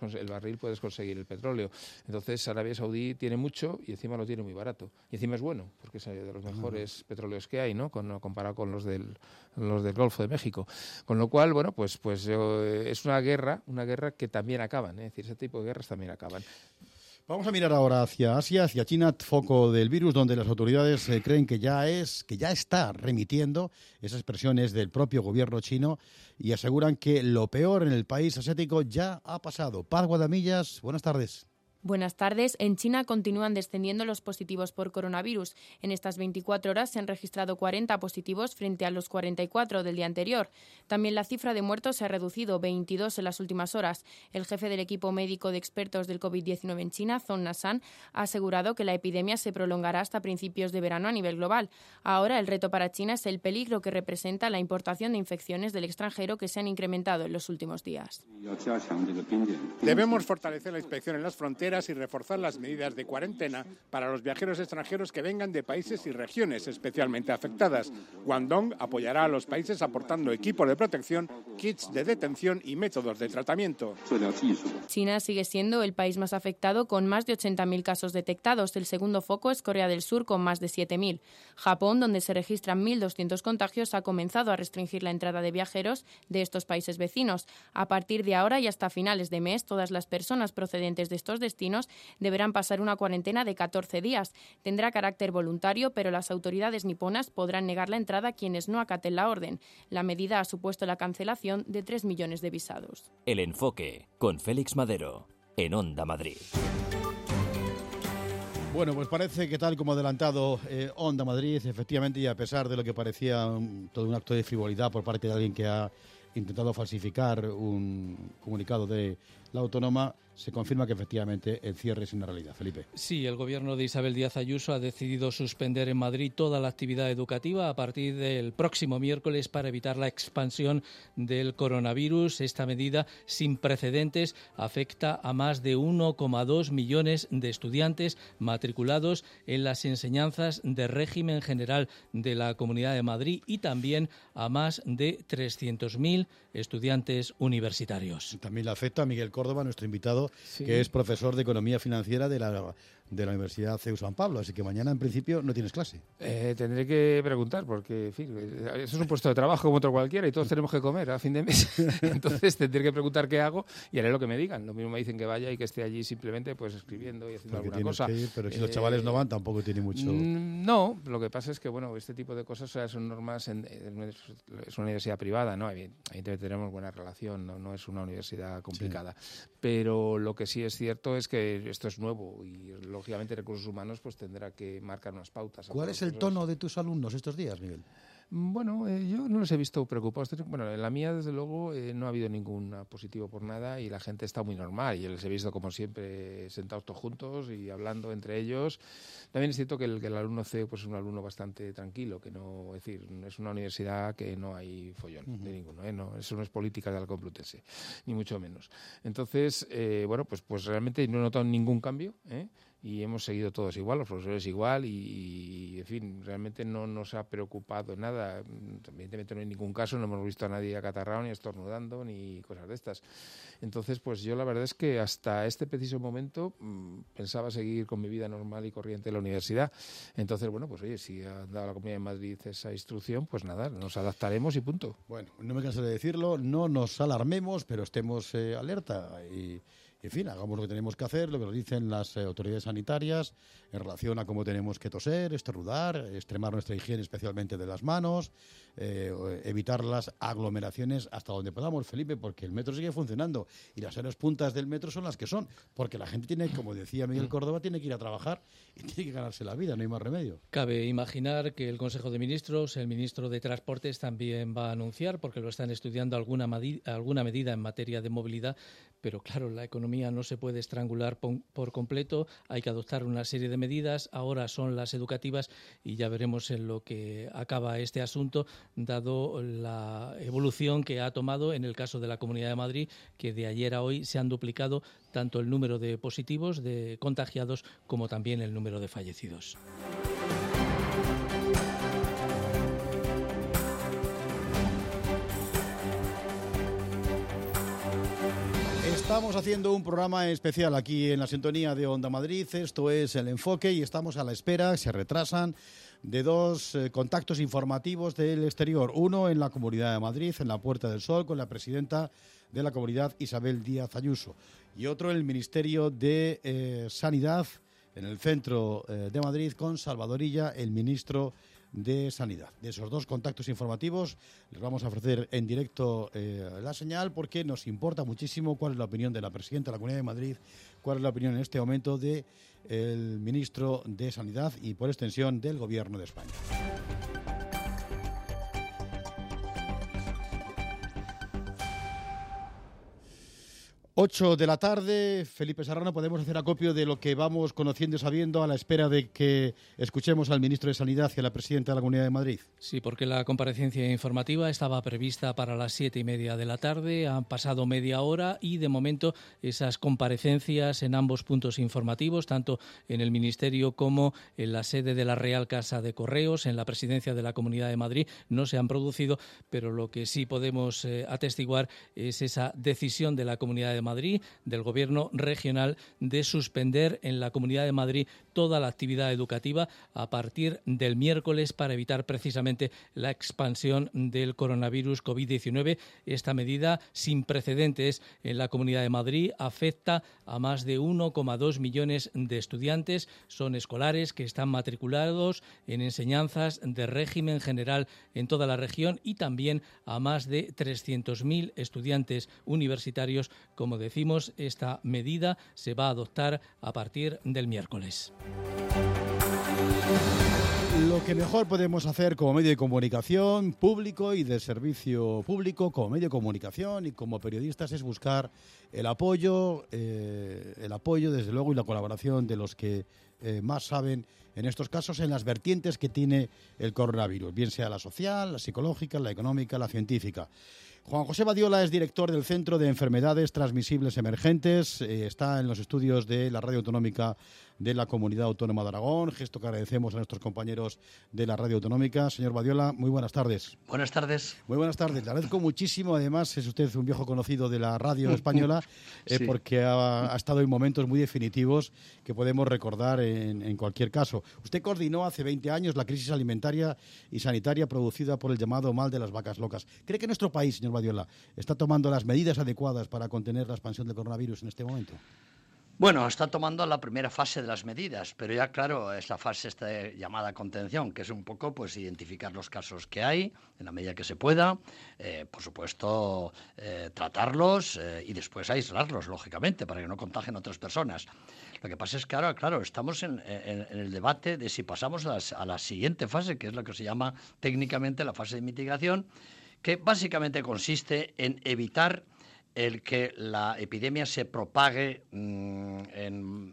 el barril puedes conseguir el petróleo. Entonces Arabia Saudí tiene mucho y encima lo tiene muy barato. Y encima es bueno, porque es de los mejores petróleos que hay, ¿no? Comparado con los del Golfo de México. Con lo cual, bueno, pues es una guerra que también acaban, ¿eh? Es decir, ese tipo de guerras también acaban. Vamos a mirar ahora hacia Asia, hacia China, foco del virus, donde las autoridades creen que ya está remitiendo. Esa expresión es del propio gobierno chino y aseguran que lo peor en el país asiático ya ha pasado. Paz Guadamillas, buenas tardes. Buenas tardes. En China continúan descendiendo los positivos por coronavirus. En estas 24 horas se han registrado 40 positivos frente a los 44 del día anterior. También la cifra de muertos se ha reducido, 22 en las últimas horas. El jefe del equipo médico de expertos del COVID-19 en China, Zhong Nashan, ha asegurado que la epidemia se prolongará hasta principios de verano a nivel global. Ahora el reto para China es el peligro que representa la importación de infecciones del extranjero que se han incrementado en los últimos días. Debemos fortalecer la inspección en las fronteras y reforzar las medidas de cuarentena para los viajeros extranjeros que vengan de países y regiones especialmente afectadas. Guangdong apoyará a los países aportando equipos de protección, kits de detención y métodos de tratamiento. China sigue siendo el país más afectado con más de 80.000 casos detectados. El segundo foco es Corea del Sur con más de 7.000. Japón, donde se registran 1.200 contagios, ha comenzado a restringir la entrada de viajeros de estos países vecinos. A partir de ahora y hasta finales de mes, todas las personas procedentes de estos destinos deberán pasar una cuarentena de 14 días. Tendrá carácter voluntario, pero las autoridades niponas podrán negar la entrada a quienes no acaten la orden. La medida ha supuesto la cancelación de 3 millones de visados. El Enfoque, con Félix Madero, en Onda Madrid. Bueno, pues parece que tal como ha adelantado Onda Madrid, efectivamente, y a pesar de lo que parecía todo un acto de frivolidad por parte de alguien que ha intentado falsificar un comunicado de la autónoma, se confirma que efectivamente el cierre es una realidad. Felipe. Sí, el gobierno de Isabel Díaz Ayuso ha decidido suspender en Madrid toda la actividad educativa a partir del próximo miércoles para evitar la expansión del coronavirus. Esta medida, sin precedentes, afecta a más de 1,2 millones de estudiantes matriculados en las enseñanzas de régimen general de la Comunidad de Madrid y también a más de 300.000 estudiantes universitarios. También le afecta a Miguel Córdoba, nuestro invitado, Sí. que es profesor de Economía Financiera de la Universidad CEU San Pablo, así que mañana en principio no tienes clase. Tendré que preguntar porque, en fin, eso es un puesto de trabajo como otro cualquiera y todos tenemos que comer a fin de mes. Entonces tendré que preguntar qué hago y haré lo que me digan. Lo mismo me dicen que vaya y que esté allí simplemente pues escribiendo y haciendo Porque alguna cosa. que ir, pero si los chavales no van tampoco tiene mucho. No, lo que pasa es que bueno, este tipo de cosas son normas, es una universidad privada, ¿no? Evidentemente tenemos buena relación, no es una universidad complicada. Sí. Pero lo que sí es cierto es que esto es nuevo y lógicamente Recursos Humanos pues tendrá que marcar unas pautas. ¿Cuál es el tono de tus alumnos estos días, Miguel? Bueno, yo no los he visto preocupados. Bueno, en la mía, desde luego, no ha habido ningún positivo por nada y la gente está muy normal. Y les he visto, como siempre, sentados todos juntos y hablando entre ellos. También es cierto que el alumno CEU pues, es un alumno bastante tranquilo, que no, es decir, es una universidad que no hay follón de ninguno. No, eso no es política de la Complutense, ni mucho menos. Entonces, bueno, pues realmente no he notado ningún cambio, y hemos seguido todos igual, los profesores igual y en fin, realmente no nos ha preocupado nada. Evidentemente no hay ningún caso, no hemos visto a nadie acatarrado ni estornudando ni cosas de estas. Entonces, pues yo la verdad es que hasta este preciso momento pensaba seguir con mi vida normal y corriente en la universidad. Entonces, bueno, pues oye, si ha dado la Comunidad de Madrid esa instrucción, pues nada, nos adaptaremos y punto. Bueno, no me canso de decirlo, no nos alarmemos, pero estemos alerta y... En fin, hagamos lo que tenemos que hacer, lo que nos dicen las autoridades sanitarias en relación a cómo tenemos que toser, estornudar, extremar nuestra higiene especialmente de las manos, evitar las aglomeraciones hasta donde podamos, Felipe, porque el metro sigue funcionando y las horas puntas del metro son las que son, porque la gente tiene, como decía Miguel Córdoba, tiene que ir a trabajar y tiene que ganarse la vida, no hay más remedio. Cabe imaginar que el Consejo de Ministros, el ministro de Transportes también va a anunciar, porque lo están estudiando alguna medida en materia de movilidad, pero claro, la economía no se puede estrangular por completo, hay que adoptar una serie de medidas, ahora son las educativas y ya veremos en lo que acaba este asunto, dado la evolución que ha tomado en el caso de la Comunidad de Madrid, que de ayer a hoy se han duplicado tanto el número de positivos, de contagiados, como también el número de fallecidos. Estamos haciendo un programa especial aquí en la sintonía de Onda Madrid. Esto es El Enfoque y estamos a la espera, se retrasan, de dos contactos informativos del exterior. Uno en la Comunidad de Madrid, en la Puerta del Sol, con la presidenta de la Comunidad, Isabel Díaz Ayuso. Y otro en el Ministerio de Sanidad, en el centro de Madrid, con Salvador Illa, el ministro de Sanidad. De esos dos contactos informativos les vamos a ofrecer en directo la señal, porque nos importa muchísimo cuál es la opinión de la presidenta de la Comunidad de Madrid, cuál es la opinión en este momento del ministro de Sanidad y, por extensión, del Gobierno de España. 8 de la tarde, Felipe Serrano, podemos hacer acopio de lo que vamos conociendo y sabiendo a la espera de que escuchemos al ministro de Sanidad y a la presidenta de la Comunidad de Madrid. Sí, porque la comparecencia informativa estaba prevista para las 7:30 de la tarde, han pasado media hora y de momento esas comparecencias en ambos puntos informativos, tanto en el Ministerio como en la sede de la Real Casa de Correos, en la presidencia de la Comunidad de Madrid, no se han producido, pero lo que sí podemos atestiguar es esa decisión de la Comunidad de Madrid, del Gobierno regional, de suspender en la Comunidad de Madrid toda la actividad educativa a partir del miércoles para evitar precisamente la expansión del coronavirus COVID-19. Esta medida, sin precedentes en la Comunidad de Madrid, afecta a más de 1,2 millones de estudiantes. Son escolares que están matriculados en enseñanzas de régimen general en toda la región y también a más de 300.000 estudiantes universitarios. Como decimos, esta medida se va a adoptar a partir del miércoles. Lo que mejor podemos hacer como medio de comunicación público y de servicio público, como medio de comunicación y como periodistas, es buscar el apoyo desde luego, y la colaboración de los que más saben en estos casos, en las vertientes que tiene el coronavirus, bien sea la social, la psicológica, la económica, la científica. Juan José Badiola es director del Centro de Enfermedades Transmisibles Emergentes, está en los estudios de la Radio Autonómica de la Comunidad Autónoma de Aragón, gesto que agradecemos a nuestros compañeros de la Radio Autonómica. Señor Badiola, muy buenas tardes. Buenas tardes. Muy buenas tardes. Le agradezco muchísimo, además es usted un viejo conocido de la radio española, sí, porque ha estado en momentos muy definitivos que podemos recordar en cualquier caso. Usted coordinó hace 20 años la crisis alimentaria y sanitaria producida por el llamado mal de las vacas locas. ¿Cree que nuestro país, señor Badiola, está tomando las medidas adecuadas para contener la expansión del coronavirus en este momento? Bueno, está tomando la primera fase de las medidas, pero ya claro, es la fase esta llamada contención, que es un poco pues identificar los casos que hay en la medida que se pueda, por supuesto tratarlos y después aislarlos, lógicamente, para que no contagien a otras personas. Lo que pasa es que ahora, claro, estamos en el debate de si pasamos a la siguiente fase, que es lo que se llama técnicamente la fase de mitigación, que básicamente consiste en evitar el que la epidemia se propague en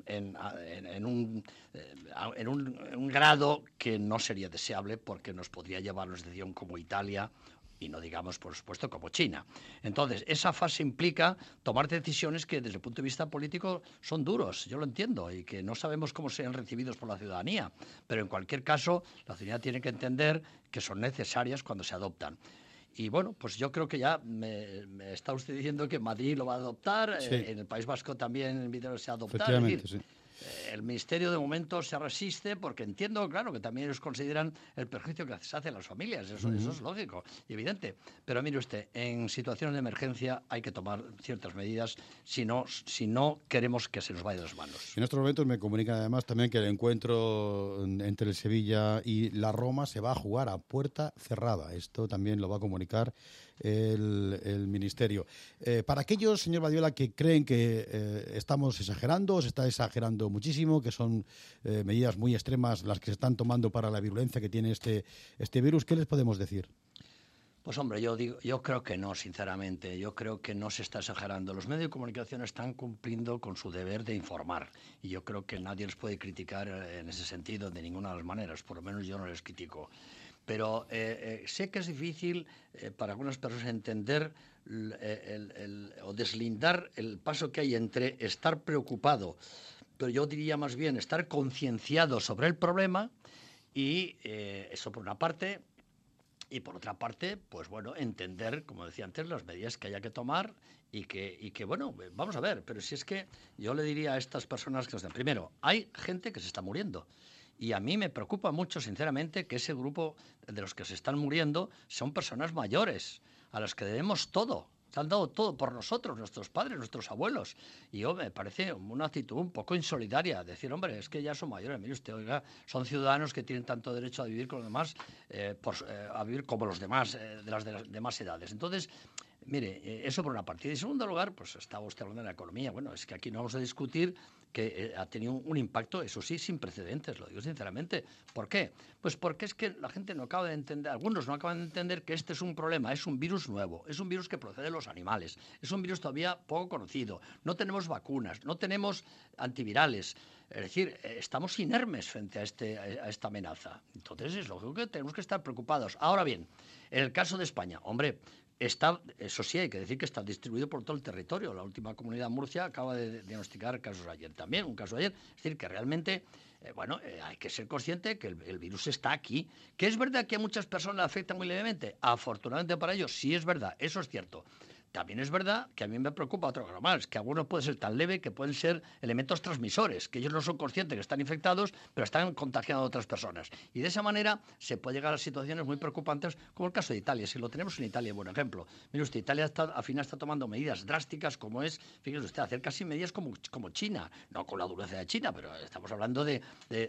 un grado que no sería deseable, porque nos podría llevar a una situación como Italia y no digamos, por supuesto, como China. Entonces, esa fase implica tomar decisiones que desde el punto de vista político son duros, yo lo entiendo, y que no sabemos cómo sean recibidos por la ciudadanía, pero en cualquier caso la ciudadanía tiene que entender que son necesarias cuando se adoptan. Y bueno, pues yo creo que ya me está usted diciendo que Madrid lo va a adoptar, sí. En el País Vasco también se ha adoptado. Es decir, sí. El Ministerio de momento se resiste porque entiendo, claro, que también ellos consideran el perjuicio que se hace a las familias. Eso es lógico y evidente. Pero mire usted, en situaciones de emergencia hay que tomar ciertas medidas si no queremos que se nos vaya de las manos. En estos momentos me comunican además también que el encuentro entre el Sevilla y la Roma se va a jugar a puerta cerrada. Esto también lo va a comunicar el Ministerio. Para aquellos, señor Badiola, que creen que estamos exagerando, se está exagerando muchísimo, que son medidas muy extremas las que se están tomando para la virulencia que tiene este virus, ¿qué les podemos decir? Pues hombre, yo creo que no, sinceramente. Yo creo que no se está exagerando. Los medios de comunicación están cumpliendo con su deber de informar y yo creo que nadie les puede criticar en ese sentido de ninguna de las maneras, por lo menos yo no les critico. Pero sé que es difícil para algunas personas entender o deslindar el paso que hay entre estar preocupado, pero yo diría más bien estar concienciado sobre el problema y eso por una parte, Y por otra parte, pues bueno, entender, como decía antes, las medidas que haya que tomar y que bueno, vamos a ver, pero si es que yo le diría a estas personas que primero, hay gente que se está muriendo. Y a mí me preocupa mucho, sinceramente, que ese grupo de los que se están muriendo son personas mayores, a las que debemos todo. Se han dado todo por nosotros, nuestros padres, nuestros abuelos. Y me parece una actitud un poco insolidaria. Decir, hombre, es que ya son mayores. Mire usted, oiga, son ciudadanos que tienen tanto derecho a vivir con los demás, a vivir como los demás, de las demás edades. Entonces, mire, eso por una parte. Y en segundo lugar, pues estaba usted hablando de la economía. Bueno, es que aquí no vamos a discutir que ha tenido un impacto, eso sí, sin precedentes, lo digo sinceramente. ¿Por qué? Pues porque es que la gente no acaba de entender, algunos no acaban de entender que este es un problema, es un virus nuevo, es un virus que procede de los animales, es un virus todavía poco conocido, no tenemos vacunas, no tenemos antivirales. Es decir, estamos inermes frente a esta amenaza. Entonces es lógico que tenemos que estar preocupados. Ahora bien, en el caso de España, hombre, eso sí, hay que decir que está distribuido por todo el territorio. La última comunidad, Murcia, acaba de diagnosticar casos ayer también, un caso ayer. Es decir, que realmente, hay que ser consciente que el virus está aquí. ¿Que es verdad que a muchas personas le afecta muy levemente? Afortunadamente para ellos, sí es verdad, eso es cierto. También es verdad que a mí me preocupa otro cosa más, que algunos puede ser tan leve que pueden ser elementos transmisores, que ellos no son conscientes que están infectados, pero están contagiando a otras personas. Y de esa manera se puede llegar a situaciones muy preocupantes, como el caso de Italia. Si lo tenemos en Italia, buen ejemplo. Mire usted, Italia al final está tomando medidas drásticas, como es, fíjese usted, hacer casi medidas como China, no con la dureza de China, pero estamos hablando de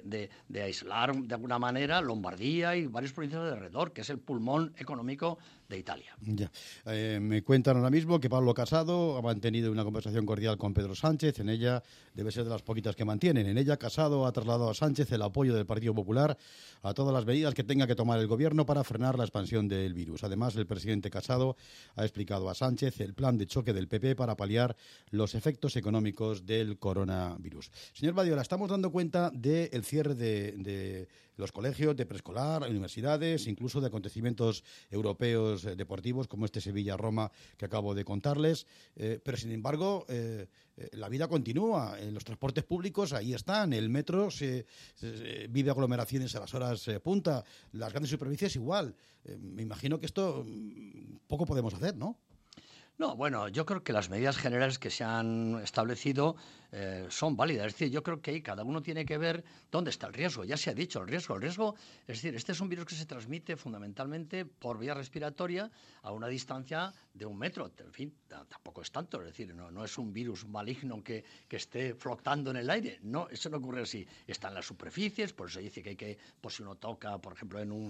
aislar de alguna manera Lombardía y varias provincias de alrededor, que es el pulmón económico de Italia. Ya. Me cuentan ahora mismo que Pablo Casado ha mantenido una conversación cordial con Pedro Sánchez. En ella, debe ser de las poquitas que mantienen, en ella Casado ha trasladado a Sánchez el apoyo del Partido Popular a todas las medidas que tenga que tomar el Gobierno para frenar la expansión del virus. Además, el presidente Casado ha explicado a Sánchez el plan de choque del PP para paliar los efectos económicos del coronavirus. Señor Badiola, estamos dando cuenta del cierre de los colegios, de preescolar, universidades, incluso de acontecimientos europeos deportivos como este Sevilla-Roma que acabo de contarles, pero sin embargo la vida continúa, los transportes públicos ahí están, el metro vive aglomeraciones a las horas punta, las grandes superficies igual. Me imagino que esto poco podemos hacer, ¿no? No, bueno, yo creo que las medidas generales que se han establecido son válidas. Es decir, yo creo que ahí cada uno tiene que ver dónde está el riesgo. Ya se ha dicho, el riesgo, es decir, este es un virus que se transmite fundamentalmente por vía respiratoria a una distancia de 1 metro. En fin, tampoco es tanto, es decir, no es un virus maligno que esté flotando en el aire. No, eso no ocurre así. Está en las superficies, por eso dice que hay que, pues si uno toca, por ejemplo, en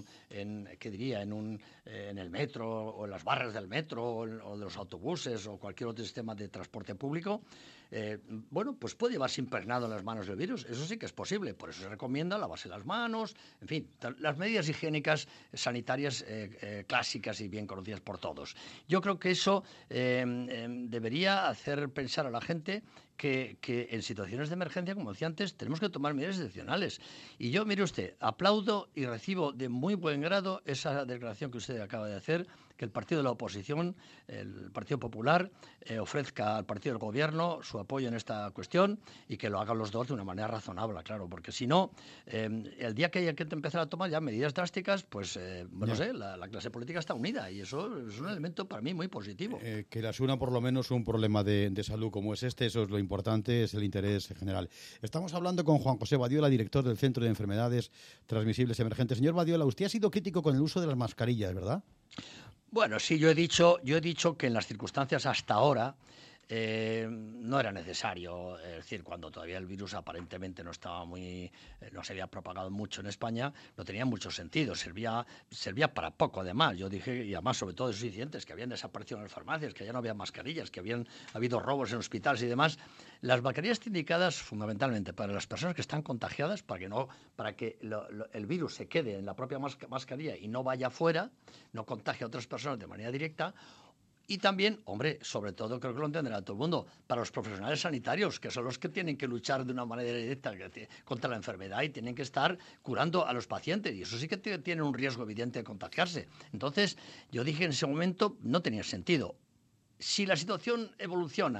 el metro o en las barras del metro o de los autobuses o cualquier otro sistema de transporte público, pues puede llevarse impregnado en las manos del virus. Eso sí que es posible. Por eso se recomienda lavarse las manos, en fin, las medidas higiénicas sanitarias clásicas y bien conocidas por todos. Yo creo que eso debería hacer pensar a la gente que en situaciones de emergencia, como decía antes, tenemos que tomar medidas excepcionales. Y yo, mire usted, aplaudo y recibo de muy buen grado esa declaración que usted acaba de hacer, que el partido de la oposición, el Partido Popular, ofrezca al partido del Gobierno su apoyo en esta cuestión y que lo hagan los dos de una manera razonable, claro, porque si no, el día que haya que empezar a tomar ya medidas drásticas, pues, no sé, la clase política está unida y eso es un elemento para mí muy positivo. Que las una por lo menos un problema de salud como es este, eso es lo importante, es el interés general. Estamos hablando con Juan José Badiola, director del Centro de Enfermedades Transmisibles Emergentes. Señor Badiola, usted ha sido crítico con el uso de las mascarillas, ¿verdad? Bueno, sí, yo he dicho que en las circunstancias hasta ahora no era necesario, es decir, cuando todavía el virus aparentemente no se había propagado mucho en España, no tenía mucho sentido, servía para poco además. Yo dije, y además sobre todo esos incidentes que habían desaparecido en las farmacias, que ya no había mascarillas, que habían habido robos en hospitales y demás. Las mascarillas están indicadas fundamentalmente para las personas que están contagiadas, para que el virus se quede en la propia mascarilla y no vaya afuera, no contagie a otras personas de manera directa. Y también, hombre, sobre todo creo que lo entenderá todo el mundo, para los profesionales sanitarios, que son los que tienen que luchar de una manera directa contra la enfermedad y tienen que estar curando a los pacientes. Y eso sí que tienen un riesgo evidente de contagiarse. Entonces, yo dije en ese momento, no tenía sentido. Si la situación evoluciona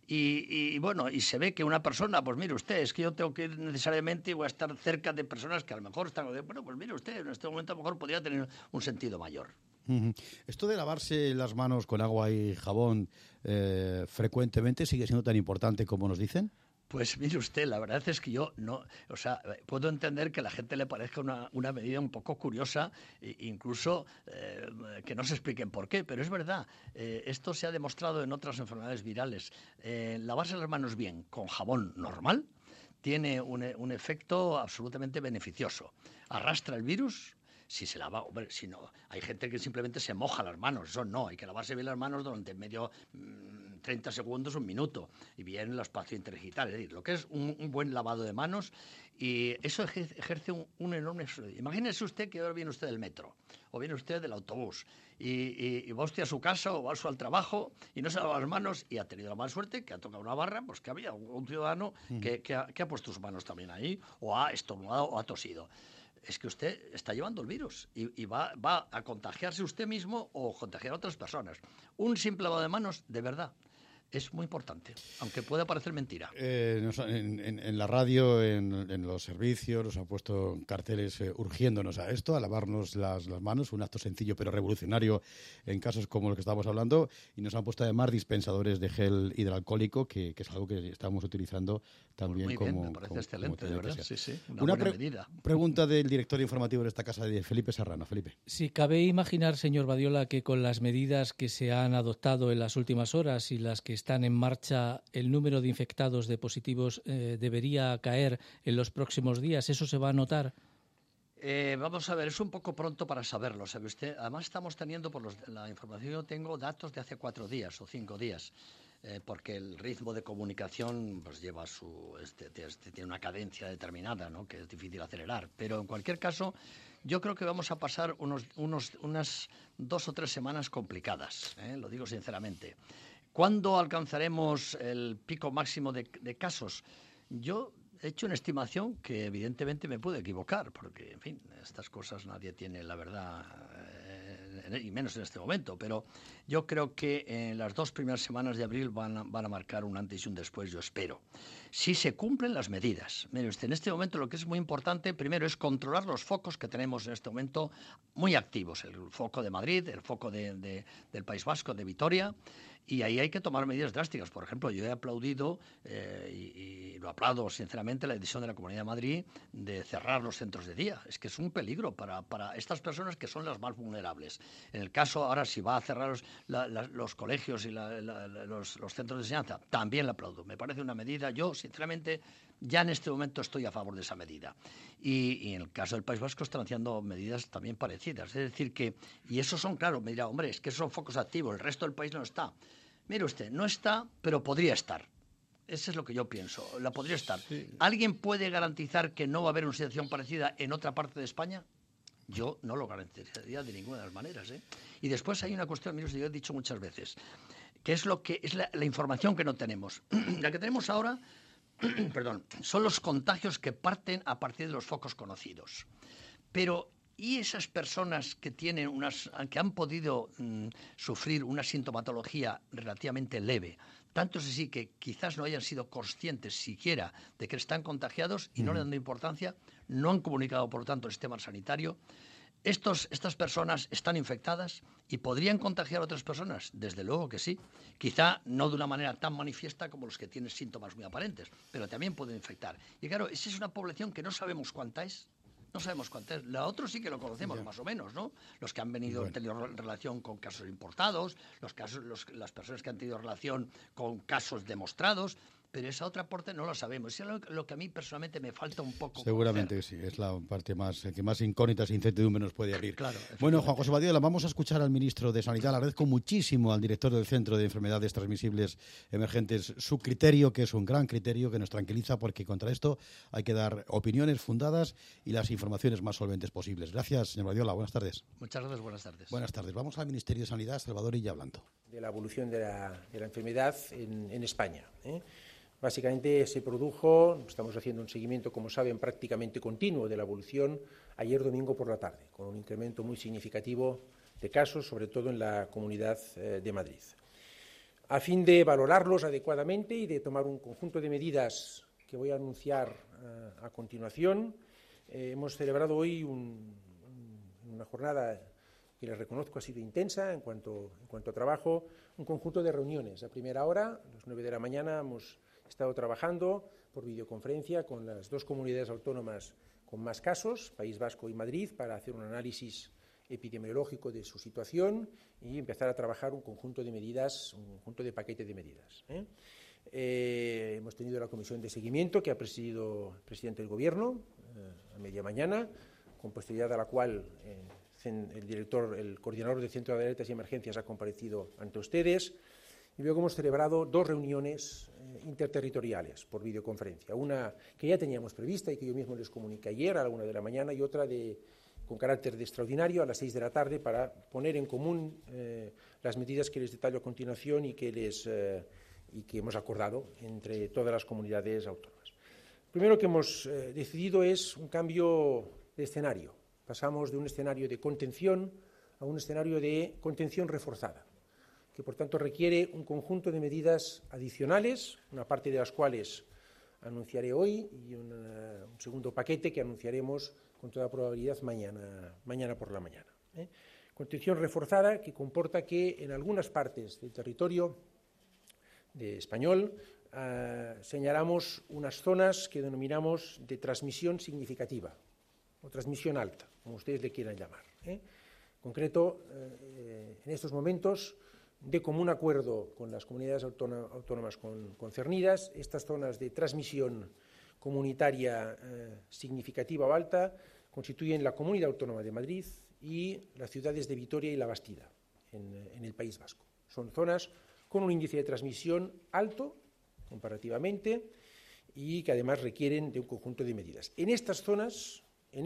Y bueno, y se ve que una persona, pues mire usted, es que yo tengo que ir necesariamente y voy a estar cerca de personas que a lo mejor están... Bueno, pues mire usted, en este momento a lo mejor podría tener un sentido mayor. Esto de lavarse las manos con agua y jabón frecuentemente sigue siendo tan importante como nos dicen. Pues mire usted, la verdad es que yo no, o sea, puedo entender que a la gente le parezca una medida un poco curiosa, incluso que no se expliquen por qué, pero es verdad, esto se ha demostrado en otras enfermedades virales. Lavarse las manos bien con jabón normal tiene un efecto absolutamente beneficioso. Arrastra el virus. Si se lava, hombre, si no, hay gente que simplemente se moja las manos, eso no, hay que lavarse bien las manos durante medio 30 segundos, un minuto, y bien el espacio interdigital, es decir, lo que es un buen lavado de manos, y eso ejerce un enorme... Imagínese usted que ahora viene usted del metro, o viene usted del autobús, y va usted a su casa o va al trabajo, y no se lava las manos, y ha tenido la mala suerte que ha tocado una barra, pues que había un ciudadano que ha puesto sus manos también ahí, o ha estornudado o ha tosido. Es que usted está llevando el virus y va a contagiarse usted mismo o contagiar a otras personas. Un simple lavado de manos, de verdad, es muy importante, aunque pueda parecer mentira. En la radio, en los servicios, nos han puesto carteles urgiéndonos a esto, a lavarnos las manos, un acto sencillo pero revolucionario en casos como los que estamos hablando, y nos han puesto además dispensadores de gel hidroalcohólico, que es algo que estamos utilizando también. Muy como... bien, me parece excelente, de verdad, sí, una buena medida. Pregunta del director informativo de esta casa, de Felipe Serrano. Felipe. Si cabe imaginar, señor Badiola, que con las medidas que se han adoptado en las últimas horas y las que están en marcha, el número de infectados, de positivos, debería caer en los próximos días. ¿Eso se va a notar? Vamos a ver, es un poco pronto para saberlo, ¿sabe usted? Además estamos teniendo, la información que yo tengo, datos de hace 4 días o 5 días. Porque el ritmo de comunicación pues lleva tiene una cadencia determinada, ¿no?, que es difícil acelerar. Pero en cualquier caso, yo creo que vamos a pasar unas 2 o 3 semanas complicadas, lo digo sinceramente. ¿Cuándo alcanzaremos el pico máximo de casos? Yo he hecho una estimación que evidentemente me puedo equivocar, porque, en fin, estas cosas nadie tiene la verdad, y menos en este momento, pero yo creo que en las 2 primeras semanas de abril van a marcar un antes y un después, yo espero. Si se cumplen las medidas. Mire usted, en este momento lo que es muy importante, primero, es controlar los focos que tenemos en este momento muy activos. El foco de Madrid, el foco del País Vasco, de Vitoria, y ahí hay que tomar medidas drásticas. Por ejemplo, yo he aplaudido, y lo aplaudo sinceramente, la decisión de la Comunidad de Madrid de cerrar los centros de día. Es que es un peligro para estas personas que son las más vulnerables. En el caso, ahora, si va a cerrar los colegios y los centros de enseñanza, también la aplaudo. Me parece una medida, yo sinceramente ya en este momento estoy a favor de esa medida. Y en el caso del País Vasco están haciendo medidas también parecidas. Es decir que, y esos son, claro, me dirá, hombre, es que esos son focos activos, el resto del país no está. Mire usted, no está, pero podría estar. Eso es lo que yo pienso, la podría estar. Sí. ¿Alguien puede garantizar que no va a haber una situación parecida en otra parte de España? Yo no lo garantizaría de ninguna de las maneras, ¿eh? Y después hay una cuestión, mire usted, yo he dicho muchas veces, que es lo que es la información que no tenemos. La que tenemos ahora, perdón, son los contagios que parten a partir de los focos conocidos. Pero ¿y esas personas que que han podido sufrir una sintomatología relativamente leve? Tanto es así que quizás no hayan sido conscientes siquiera de que están contagiados y no le dan importancia, no han comunicado, por lo tanto, el sistema sanitario. ¿Estas personas están infectadas y podrían contagiar a otras personas? Desde luego que sí. Quizá no de una manera tan manifiesta como los que tienen síntomas muy aparentes, pero también pueden infectar. Y claro, esa es una población que no sabemos cuánta es. No sabemos cuánto es. La otra sí que lo conocemos, más o menos, ¿no? Los que han tenido relación con casos importados, las personas que han tenido relación con casos demostrados, pero esa otra parte no lo sabemos. Eso es lo que a mí personalmente me falta un poco. Seguramente conocer. Sí, es la parte que más incógnitas e incertidumbre nos puede abrir. Claro, bueno, Juan José Badiola, vamos a escuchar al ministro de Sanidad. Le agradezco muchísimo al director del Centro de Enfermedades Transmisibles Emergentes su criterio, que es un gran criterio que nos tranquiliza, porque contra esto hay que dar opiniones fundadas y las informaciones más solventes posibles. Gracias, señor Badiola. Buenas tardes. Muchas gracias, buenas tardes. Buenas tardes. Vamos al Ministerio de Sanidad, Salvador Illa Blando. De la evolución de la enfermedad en España. Básicamente se produjo, estamos haciendo un seguimiento, como saben, prácticamente continuo de la evolución ayer domingo por la tarde, con un incremento muy significativo de casos, sobre todo en la Comunidad de Madrid. A fin de valorarlos adecuadamente y de tomar un conjunto de medidas que voy a anunciar a continuación, hemos celebrado hoy una jornada que les reconozco ha sido intensa en cuanto a trabajo, un conjunto de reuniones. A primera hora, a las 9 de la mañana, hemos estado trabajando por videoconferencia con las dos comunidades autónomas con más casos, País Vasco y Madrid, para hacer un análisis epidemiológico de su situación y empezar a trabajar un conjunto de medidas, un conjunto de paquete de medidas. Hemos tenido la comisión de seguimiento que ha presidido el presidente del Gobierno a media mañana, con posterioridad a la cual el coordinador del Centro de Alertas y Emergencias ha comparecido ante ustedes. Y luego hemos celebrado dos reuniones interterritoriales por videoconferencia. Una que ya teníamos prevista y que yo mismo les comuniqué ayer a la 1 de la mañana y otra con carácter de extraordinario a las 6 de la tarde para poner en común las medidas que les detallo a continuación y que hemos acordado entre todas las comunidades autónomas. Lo primero que hemos decidido es un cambio de escenario. Pasamos de un escenario de contención a un escenario de contención reforzada, que por tanto requiere un conjunto de medidas adicionales, una parte de las cuales anunciaré hoy y un segundo paquete que anunciaremos con toda probabilidad mañana por la mañana. Contención reforzada que comporta que en algunas partes del territorio español señalamos unas zonas que denominamos de transmisión significativa o transmisión alta, como ustedes le quieran llamar. En concreto, en estos momentos, de común acuerdo con las comunidades autónomas concernidas, estas zonas de transmisión comunitaria significativa o alta constituyen la Comunidad Autónoma de Madrid y las ciudades de Vitoria y La Bastida, en el País Vasco. Son zonas con un índice de transmisión alto, comparativamente, y que además requieren de un conjunto de medidas. En estas zonas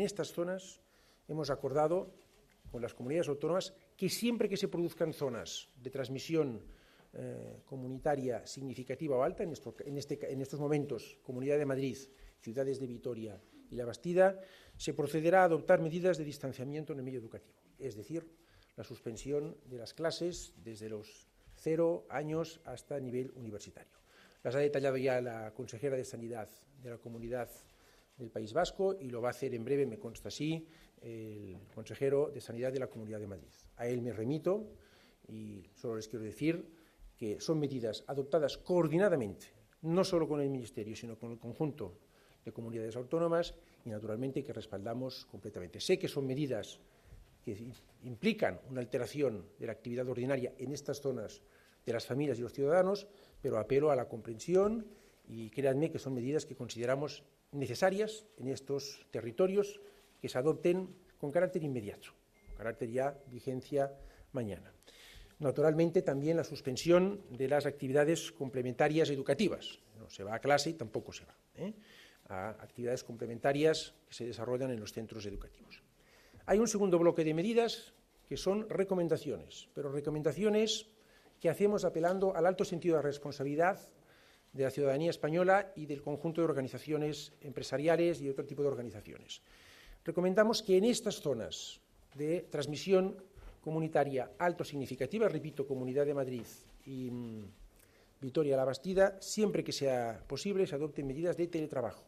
hemos acordado con las comunidades autónomas que siempre que se produzcan zonas de transmisión comunitaria significativa o alta, en estos momentos, Comunidad de Madrid, ciudades de Vitoria y La Bastida, se procederá a adoptar medidas de distanciamiento en el medio educativo, es decir, la suspensión de las clases desde los 0 años hasta nivel universitario. Las ha detallado ya la consejera de Sanidad de la Comunidad del País Vasco y lo va a hacer en breve, me consta así, el consejero de Sanidad de la Comunidad de Madrid. A él me remito y solo les quiero decir que son medidas adoptadas coordinadamente, no solo con el Ministerio, sino con el conjunto de comunidades autónomas y, naturalmente, que respaldamos completamente. Sé que son medidas que implican una alteración de la actividad ordinaria en estas zonas de las familias y los ciudadanos, pero apelo a la comprensión y créanme que son medidas que consideramos necesarias en estos territorios que se adopten con carácter inmediato, con carácter ya vigencia mañana. Naturalmente, también la suspensión de las actividades complementarias educativas. No se va a clase y tampoco se va a actividades complementarias que se desarrollan en los centros educativos. Hay un segundo bloque de medidas que son recomendaciones, pero recomendaciones que hacemos apelando al alto sentido de responsabilidad de la ciudadanía española y del conjunto de organizaciones empresariales y otro tipo de organizaciones. Recomendamos que en estas zonas de transmisión comunitaria alto significativa, repito, Comunidad de Madrid y Vitoria-La Bastida, siempre que sea posible se adopten medidas de teletrabajo.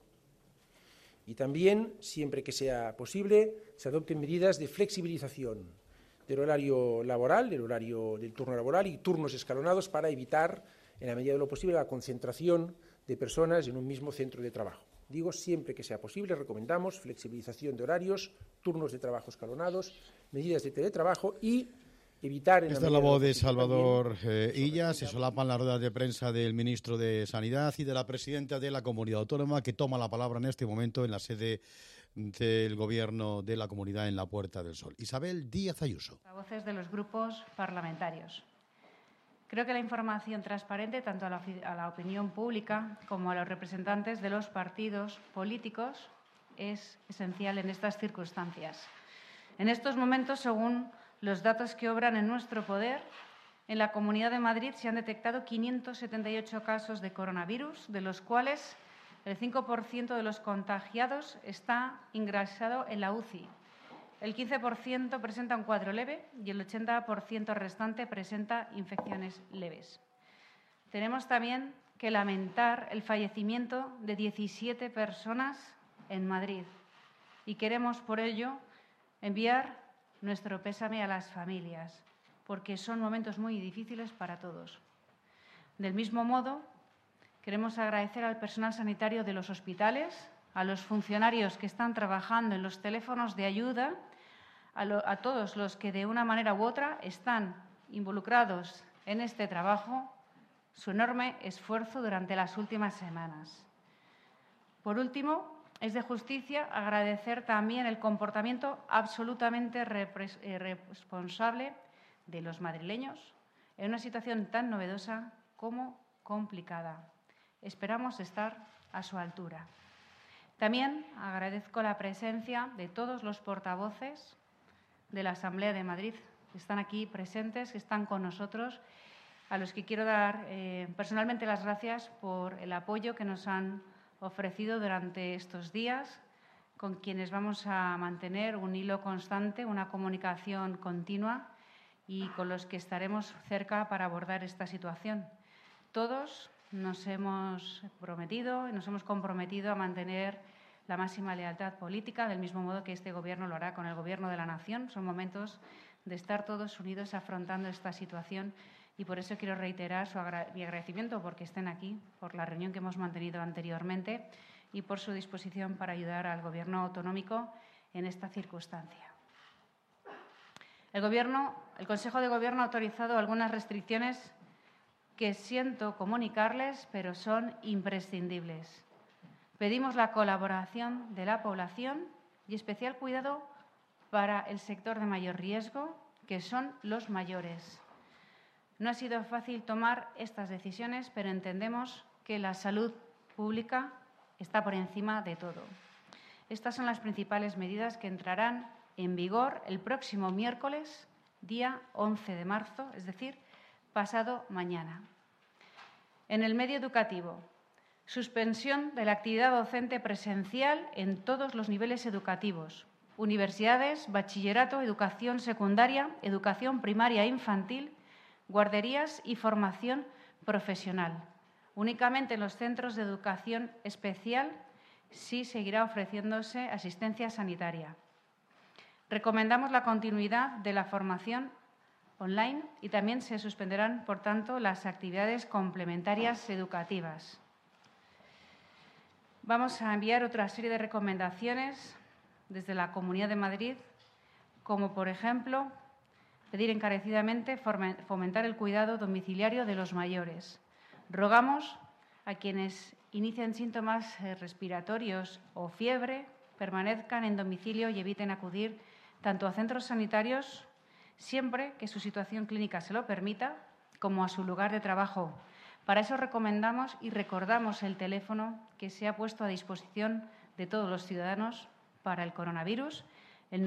Y también, siempre que sea posible, se adopten medidas de flexibilización del horario laboral, del turno laboral y turnos escalonados para evitar, en la medida de lo posible, la concentración de personas en un mismo centro de trabajo. Digo, siempre que sea posible, recomendamos flexibilización de horarios, turnos de trabajo escalonados, medidas de teletrabajo y evitar... Esta es la voz de Salvador Illa. Se solapan las ruedas de prensa del ministro de Sanidad y de la presidenta de la Comunidad Autónoma, que toma la palabra en este momento en la sede del Gobierno de la Comunidad en la Puerta del Sol. Isabel Díaz Ayuso. A voces de los grupos parlamentarios. Creo que la información transparente, tanto a la opinión pública como a los representantes de los partidos políticos, es esencial en estas circunstancias. En estos momentos, según los datos que obran en nuestro poder, en la Comunidad de Madrid se han detectado 578 casos de coronavirus, de los cuales el 5% de los contagiados está ingresado en la UCI. El 15% presenta un cuadro leve y el 80% restante presenta infecciones leves. tenemos también que lamentar el fallecimiento de 17 personas en Madrid y queremos por ello enviar nuestro pésame a las familias, porque son momentos muy difíciles para todos. Del mismo modo, queremos agradecer al personal sanitario de los hospitales, a los funcionarios que están trabajando en los teléfonos de ayuda, a todos los que de una manera u otra están involucrados en este trabajo, su enorme esfuerzo durante las últimas semanas. Por último, es de justicia agradecer también el comportamiento absolutamente responsable de los madrileños en una situación tan novedosa como complicada. Esperamos estar a su altura. También agradezco la presencia de todos los portavoces de la Asamblea de Madrid que están aquí presentes, que están con nosotros, a los que quiero dar personalmente las gracias por el apoyo que nos han ofrecido durante estos días, con quienes vamos a mantener un hilo constante, una comunicación continua y con los que estaremos cerca para abordar esta situación. Todos nos hemos comprometido a mantener la máxima lealtad política, del mismo modo que este Gobierno lo hará con el Gobierno de la Nación. Son momentos de estar todos unidos afrontando esta situación y por eso quiero reiterar mi agradecimiento porque estén aquí, por la reunión que hemos mantenido anteriormente y por su disposición para ayudar al Gobierno autonómico en esta circunstancia. El Consejo de Gobierno ha autorizado algunas restricciones que siento comunicarles, pero son imprescindibles. Pedimos la colaboración de la población y especial cuidado para el sector de mayor riesgo, que son los mayores. No ha sido fácil tomar estas decisiones, pero entendemos que la salud pública está por encima de todo. Estas son las principales medidas que entrarán en vigor el próximo miércoles, día 11 de marzo, es decir, pasado mañana. En el medio educativo, suspensión de la actividad docente presencial en todos los niveles educativos, universidades, bachillerato, educación secundaria, educación primaria e infantil, guarderías y formación profesional. Únicamente en los centros de educación especial sí seguirá ofreciéndose asistencia sanitaria. Recomendamos la continuidad de la formación online y también se suspenderán, por tanto, las actividades complementarias educativas. Vamos a enviar otra serie de recomendaciones desde la Comunidad de Madrid, como, por ejemplo, pedir encarecidamente fomentar el cuidado domiciliario de los mayores. Rogamos a quienes inicien síntomas respiratorios o fiebre, permanezcan en domicilio y eviten acudir tanto a centros sanitarios, siempre que su situación clínica se lo permita, como a su lugar de trabajo. Para eso recomendamos y recordamos el teléfono que se ha puesto a disposición de todos los ciudadanos para el coronavirus, el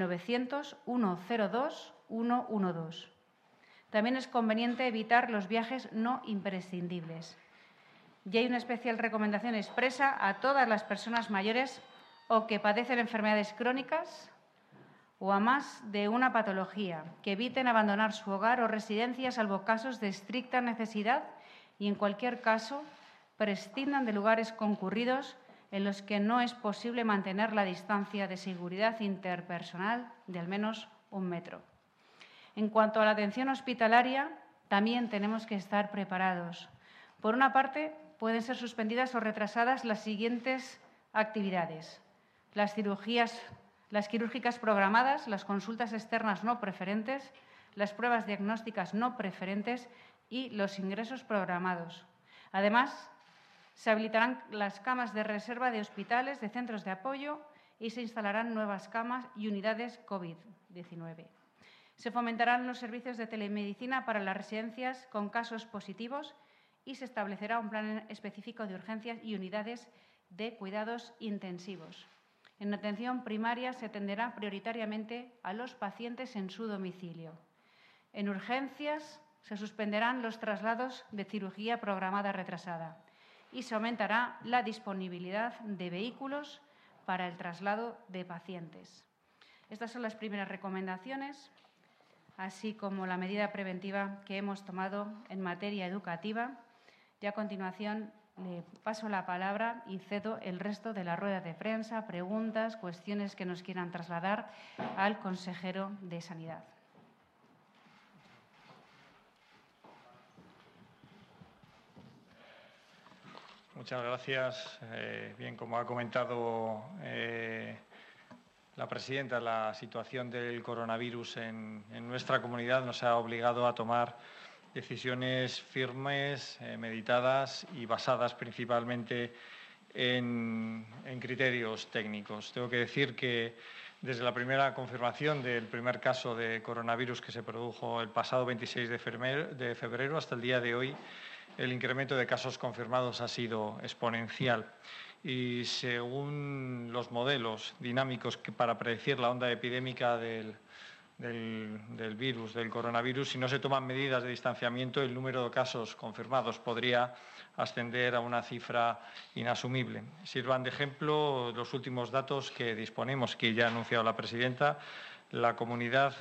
900-102-112. También es conveniente evitar los viajes no imprescindibles. Y hay una especial recomendación expresa a todas las personas mayores o que padecen enfermedades crónicas o a más de una patología, que eviten abandonar su hogar o residencia salvo casos de estricta necesidad y, en cualquier caso, prescindan de lugares concurridos en los que no es posible mantener la distancia de seguridad interpersonal de al menos 1 metro. En cuanto a la atención hospitalaria, también tenemos que estar preparados. Por una parte, pueden ser suspendidas o retrasadas las siguientes actividades: las quirúrgicas programadas, las consultas externas no preferentes, las pruebas diagnósticas no preferentes y los ingresos programados. Además, se habilitarán las camas de reserva de hospitales, de centros de apoyo y se instalarán nuevas camas y unidades COVID-19. Se fomentarán los servicios de telemedicina para las residencias con casos positivos y se establecerá un plan específico de urgencias y unidades de cuidados intensivos. En atención primaria se atenderá prioritariamente a los pacientes en su domicilio. En urgencias se suspenderán los traslados de cirugía programada retrasada y se aumentará la disponibilidad de vehículos para el traslado de pacientes. Estas son las primeras recomendaciones, así como la medida preventiva que hemos tomado en materia educativa. Y a continuación le paso la palabra y cedo el resto de la rueda de prensa, preguntas, cuestiones que nos quieran trasladar al consejero de Sanidad. Muchas gracias. Bien, como ha comentado la presidenta, la situación del coronavirus en nuestra comunidad nos ha obligado a tomar decisiones firmes, meditadas y basadas principalmente en criterios técnicos. Tengo que decir que desde la primera confirmación del primer caso de coronavirus que se produjo el pasado 26 de febrero hasta el día de hoy, el incremento de casos confirmados ha sido exponencial y según los modelos dinámicos para predecir la onda epidémica del virus, del coronavirus, si no se toman medidas de distanciamiento, el número de casos confirmados podría ascender a una cifra inasumible. Sirvan de ejemplo los últimos datos que disponemos, que ya ha anunciado la presidenta. La Comunidad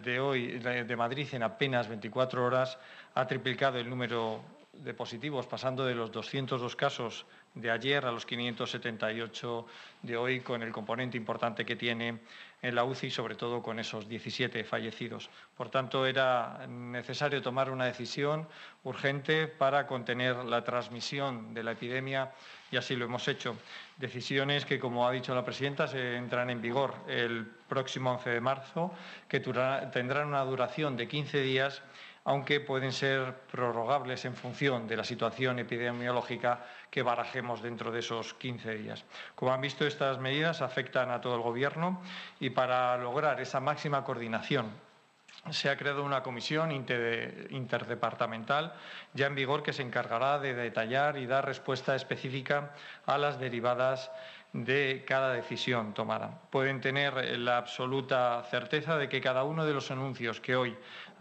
de Madrid en apenas 24 horas ha triplicado el número de positivos, pasando de los 202 casos de ayer a los 578 de hoy, con el componente importante que tiene en la UCI, sobre todo con esos 17 fallecidos. Por tanto, era necesario tomar una decisión urgente para contener la transmisión de la epidemia y así lo hemos hecho. Decisiones que, como ha dicho la presidenta, se entran en vigor el próximo 11 de marzo, que tendrán una duración de 15 días, aunque pueden ser prorrogables en función de la situación epidemiológica que barajemos dentro de esos 15 días. Como han visto, estas medidas afectan a todo el Gobierno y para lograr esa máxima coordinación se ha creado una comisión interdepartamental ya en vigor que se encargará de detallar y dar respuesta específica a las derivadas de cada decisión tomada. Pueden tener la absoluta certeza de que cada uno de los anuncios que hoy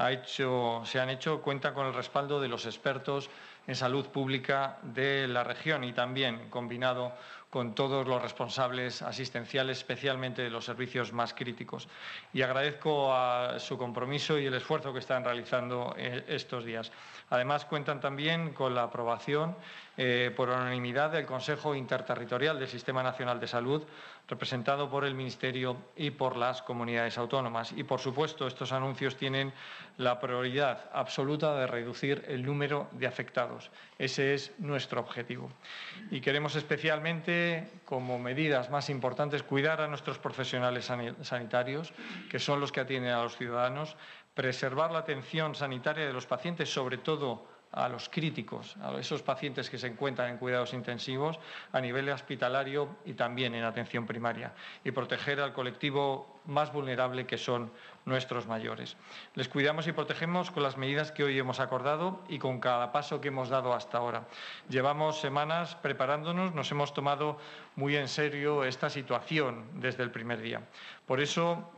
se han hecho cuenta con el respaldo de los expertos en salud pública de la región y también combinado con todos los responsables asistenciales, especialmente de los servicios más críticos. Y agradezco a su compromiso y el esfuerzo que están realizando estos días. Además, cuentan también con la aprobación por unanimidad del Consejo Interterritorial del Sistema Nacional de Salud, representado por el Ministerio y por las comunidades autónomas. Y, por supuesto, estos anuncios tienen la prioridad absoluta de reducir el número de afectados. Ese es nuestro objetivo. Y queremos especialmente, como medidas más importantes, cuidar a nuestros profesionales sanitarios, que son los que atienden a los ciudadanos, preservar la atención sanitaria de los pacientes, sobre todo a los críticos, a esos pacientes que se encuentran en cuidados intensivos a nivel hospitalario y también en atención primaria, y proteger al colectivo más vulnerable, que son nuestros mayores. Les cuidamos y protegemos con las medidas que hoy hemos acordado y con cada paso que hemos dado hasta ahora. Llevamos semanas preparándonos, nos hemos tomado muy en serio esta situación desde el primer día. Por eso,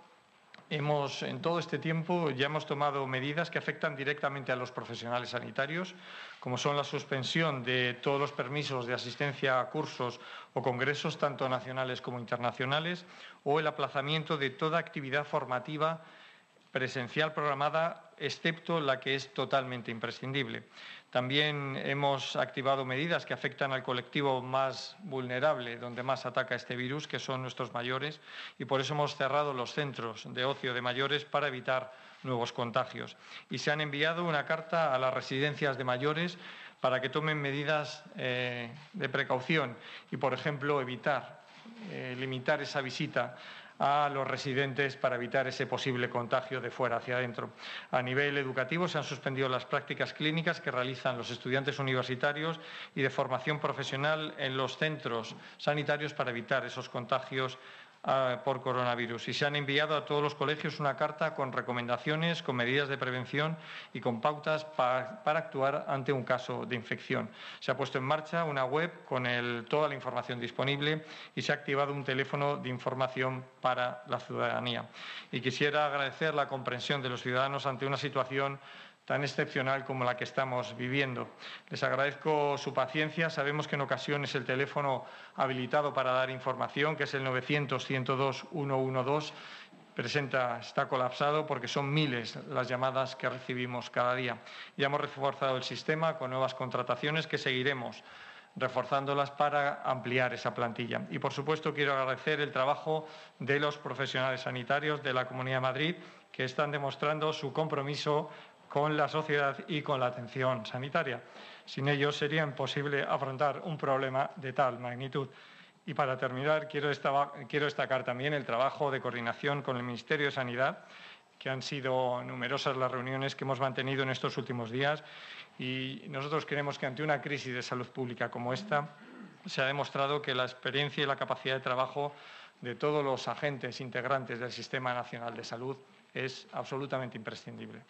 en todo este tiempo ya hemos tomado medidas que afectan directamente a los profesionales sanitarios, como son la suspensión de todos los permisos de asistencia a cursos o congresos, tanto nacionales como internacionales, o el aplazamiento de toda actividad formativa presencial programada, excepto la que es totalmente imprescindible. También hemos activado medidas que afectan al colectivo más vulnerable, donde más ataca este virus, que son nuestros mayores, y por eso hemos cerrado los centros de ocio de mayores para evitar nuevos contagios. Y se han enviado una carta a las residencias de mayores para que tomen medidas de precaución y, por ejemplo, limitar esa visita a los residentes para evitar ese posible contagio de fuera hacia adentro. A nivel educativo se han suspendido las prácticas clínicas que realizan los estudiantes universitarios y de formación profesional en los centros sanitarios para evitar esos contagios por coronavirus. Y se han enviado a todos los colegios una carta con recomendaciones, con medidas de prevención y con pautas para actuar ante un caso de infección. Se ha puesto en marcha una web con toda la información disponible y se ha activado un teléfono de información para la ciudadanía. Y quisiera agradecer la comprensión de los ciudadanos ante una situación tan excepcional como la que estamos viviendo. Les agradezco su paciencia. Sabemos que en ocasiones el teléfono habilitado para dar información, que es el 900-102-112, está colapsado porque son miles las llamadas que recibimos cada día. Ya hemos reforzado el sistema con nuevas contrataciones que seguiremos reforzándolas para ampliar esa plantilla. Y, por supuesto, quiero agradecer el trabajo de los profesionales sanitarios de la Comunidad de Madrid, que están demostrando su compromiso con la sociedad y con la atención sanitaria. Sin ellos sería imposible afrontar un problema de tal magnitud. Y para terminar, quiero destacar también el trabajo de coordinación con el Ministerio de Sanidad, que han sido numerosas las reuniones que hemos mantenido en estos últimos días, y nosotros creemos que ante una crisis de salud pública como esta se ha demostrado que la experiencia y la capacidad de trabajo de todos los agentes integrantes del Sistema Nacional de Salud es absolutamente imprescindible.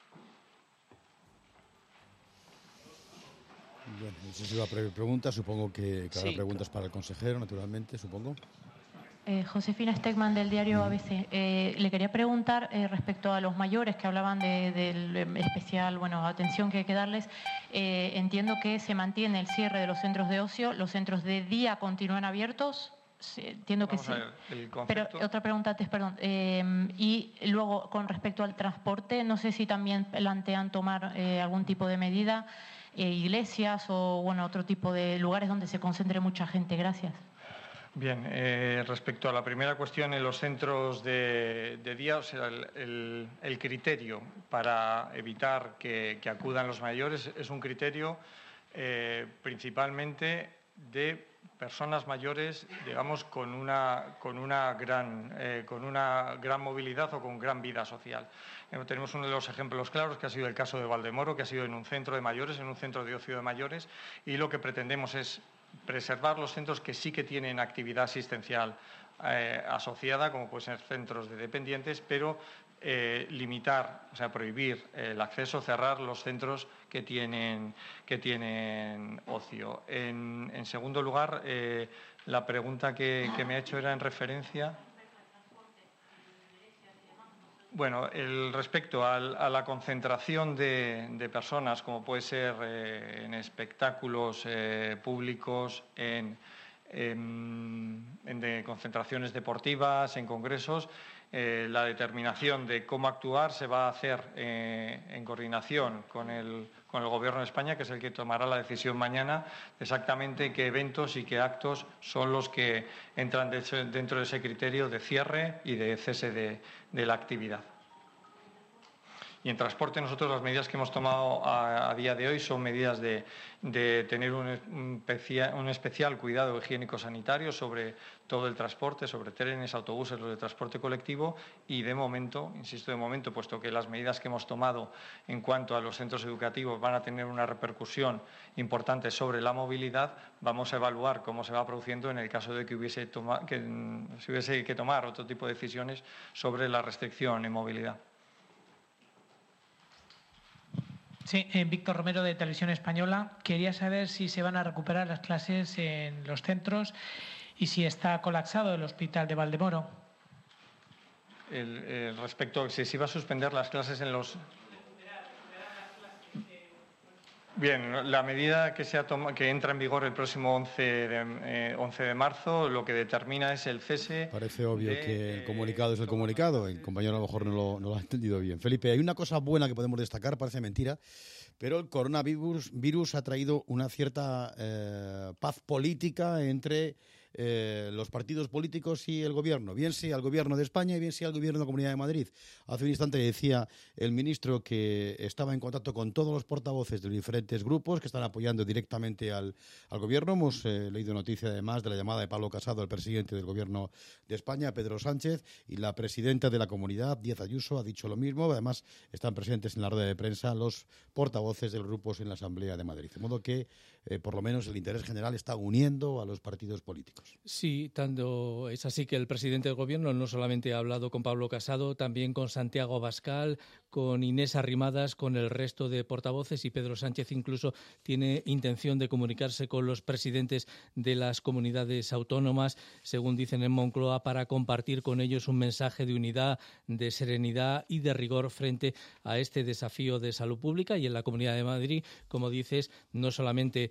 Bueno, no sé si va a preguntas, supongo que cada pregunta es para el consejero, naturalmente, supongo. Josefina Stegman, del diario ABC. Le quería preguntar respecto a los mayores que hablaban del especial atención que hay que darles. Entiendo que se mantiene el cierre de los centros de ocio. ¿Los centros de día continúan abiertos? Sí, entiendo que sí. Pero otra pregunta antes, perdón. Y luego, con respecto al transporte, no sé si también plantean tomar algún tipo de medida, iglesias o otro tipo de lugares donde se concentre mucha gente. Gracias. Bien, respecto a la primera cuestión, en los centros de día, o sea, el criterio para evitar que acudan los mayores es un criterio principalmente de personas mayores, digamos, con una gran movilidad o con gran vida social. Tenemos uno de los ejemplos claros, que ha sido el caso de Valdemoro, que ha sido en un centro de mayores, en un centro de ocio de mayores, y lo que pretendemos es preservar los centros que sí que tienen actividad asistencial asociada, como pueden ser centros de dependientes, pero limitar, o sea, prohibir el acceso, cerrar los centros que tienen ocio. En segundo lugar, la pregunta que me ha hecho era en referencia. Bueno, respecto a la concentración de personas, como puede ser en espectáculos públicos, en concentraciones deportivas, en congresos, la determinación de cómo actuar se va a hacer en coordinación con el Gobierno de España, que es el que tomará la decisión mañana de exactamente qué eventos y qué actos son los que entran dentro de ese criterio de cierre y de cese de la actividad. Y en transporte, nosotros las medidas que hemos tomado a día de hoy son medidas de tener un especial cuidado higiénico-sanitario sobre todo el transporte, sobre trenes, autobuses, los de transporte colectivo, y de momento, insisto, puesto que las medidas que hemos tomado en cuanto a los centros educativos van a tener una repercusión importante sobre la movilidad, vamos a evaluar cómo se va produciendo en el caso de que hubiese que tomar otro tipo de decisiones sobre la restricción en movilidad. Sí, Víctor Romero, de Televisión Española. Quería saber si se van a recuperar las clases en los centros y si está colapsado el hospital de Valdemoro. Respecto a si se iba a suspender las clases en los... Bien, la medida que entra en vigor el próximo 11 de marzo, lo que determina es el cese... Parece obvio que el comunicado es el comunicado. El compañero a lo mejor no lo ha entendido bien. Felipe, hay una cosa buena que podemos destacar, parece mentira, pero el coronavirus ha traído una cierta paz política entre los partidos políticos y el gobierno, bien sea el gobierno de España y bien sea el gobierno de la Comunidad de Madrid. Hace un instante decía el ministro que estaba en contacto con todos los portavoces de los diferentes grupos que están apoyando directamente al gobierno. Hemos leído noticia además de la llamada de Pablo Casado, el presidente del gobierno de España, Pedro Sánchez, y la presidenta de la comunidad, Díaz Ayuso, ha dicho lo mismo. Además están presentes en la rueda de prensa los portavoces de los grupos en la Asamblea de Madrid. De modo que por lo menos el interés general está uniendo a los partidos políticos. Sí, tanto es así que el presidente del Gobierno no solamente ha hablado con Pablo Casado, también con Santiago Abascal, con Inés Arrimadas, con el resto de portavoces, y Pedro Sánchez incluso tiene intención de comunicarse con los presidentes de las comunidades autónomas, según dicen en Moncloa, para compartir con ellos un mensaje de unidad, de serenidad y de rigor frente a este desafío de salud pública. Y en la Comunidad de Madrid, como dices, no solamente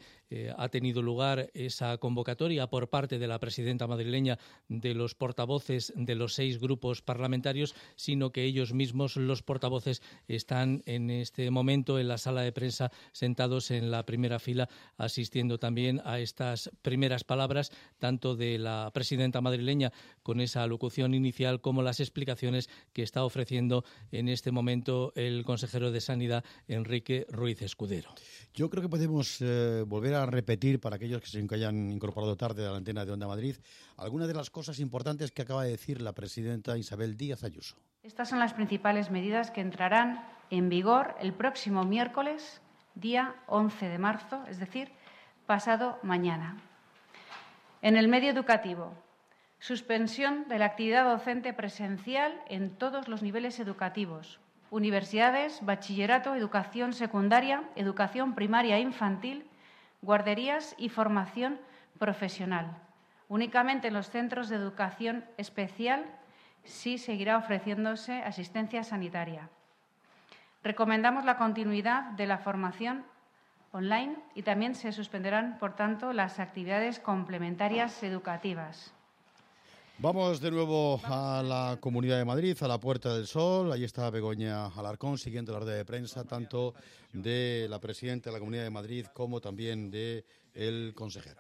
ha tenido lugar esa convocatoria por parte de la presidenta madrileña de los portavoces de los 6 grupos parlamentarios, sino que ellos mismos, los portavoces, están en este momento en la sala de prensa sentados en la primera fila, asistiendo también a estas primeras palabras, tanto de la presidenta madrileña con esa alocución inicial como las explicaciones que está ofreciendo en este momento el consejero de Sanidad, Enrique Ruiz Escudero. Yo creo que podemos volver a repetir, para aquellos que se hayan incorporado tarde a la antena de Onda Madrid, algunas de las cosas importantes que acaba de decir la presidenta Isabel Díaz Ayuso. Estas son las principales medidas que entrarán en vigor el próximo miércoles, día 11 de marzo, es decir, pasado mañana. En el medio educativo, suspensión de la actividad docente presencial en todos los niveles educativos, universidades, bachillerato, educación secundaria, educación primaria e infantil, guarderías y formación profesional. Únicamente en los centros de educación especial sí seguirá ofreciéndose asistencia sanitaria. Recomendamos la continuidad de la formación online y también se suspenderán, por tanto, las actividades complementarias educativas. Vamos de nuevo a la Comunidad de Madrid, a la Puerta del Sol. Ahí está Begoña Alarcón siguiendo la rueda de prensa, tanto de la presidenta de la Comunidad de Madrid como también del consejero.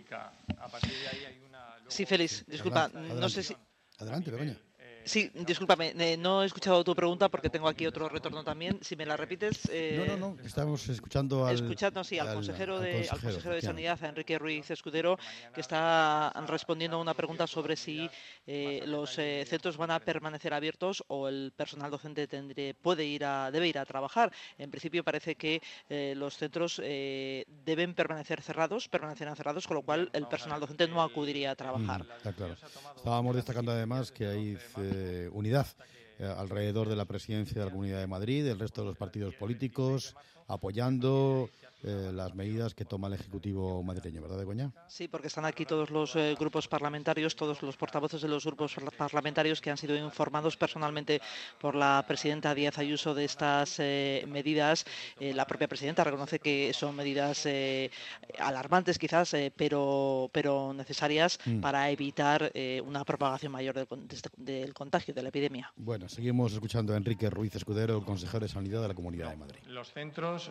Sí, Félix, disculpa, Adelante. no sé si... Adelante, Begoña. Sí, discúlpame, no he escuchado tu pregunta porque tengo aquí otro retorno también. Si me la repites... No, estamos escuchando al consejero de Sanidad, a Enrique Ruiz Escudero, que está respondiendo a una pregunta sobre si los centros van a permanecer abiertos o el personal docente debe ir a trabajar. En principio parece que los centros deben permanecerán cerrados, con lo cual el personal docente no acudiría a trabajar. Está claro. Estábamos destacando además que hay unidad alrededor de la presidencia de la Comunidad de Madrid, el resto de los partidos políticos apoyando las medidas que toma el Ejecutivo madrileño, ¿verdad, Begoña? Sí, porque están aquí todos los grupos parlamentarios, todos los portavoces de los grupos parlamentarios que han sido informados personalmente por la presidenta Díaz Ayuso de estas medidas. La propia presidenta reconoce que son medidas alarmantes quizás, pero necesarias para evitar una propagación mayor del contagio, de la epidemia. Bueno, seguimos escuchando a Enrique Ruiz Escudero, consejero de Sanidad de la Comunidad de Madrid. Los centros,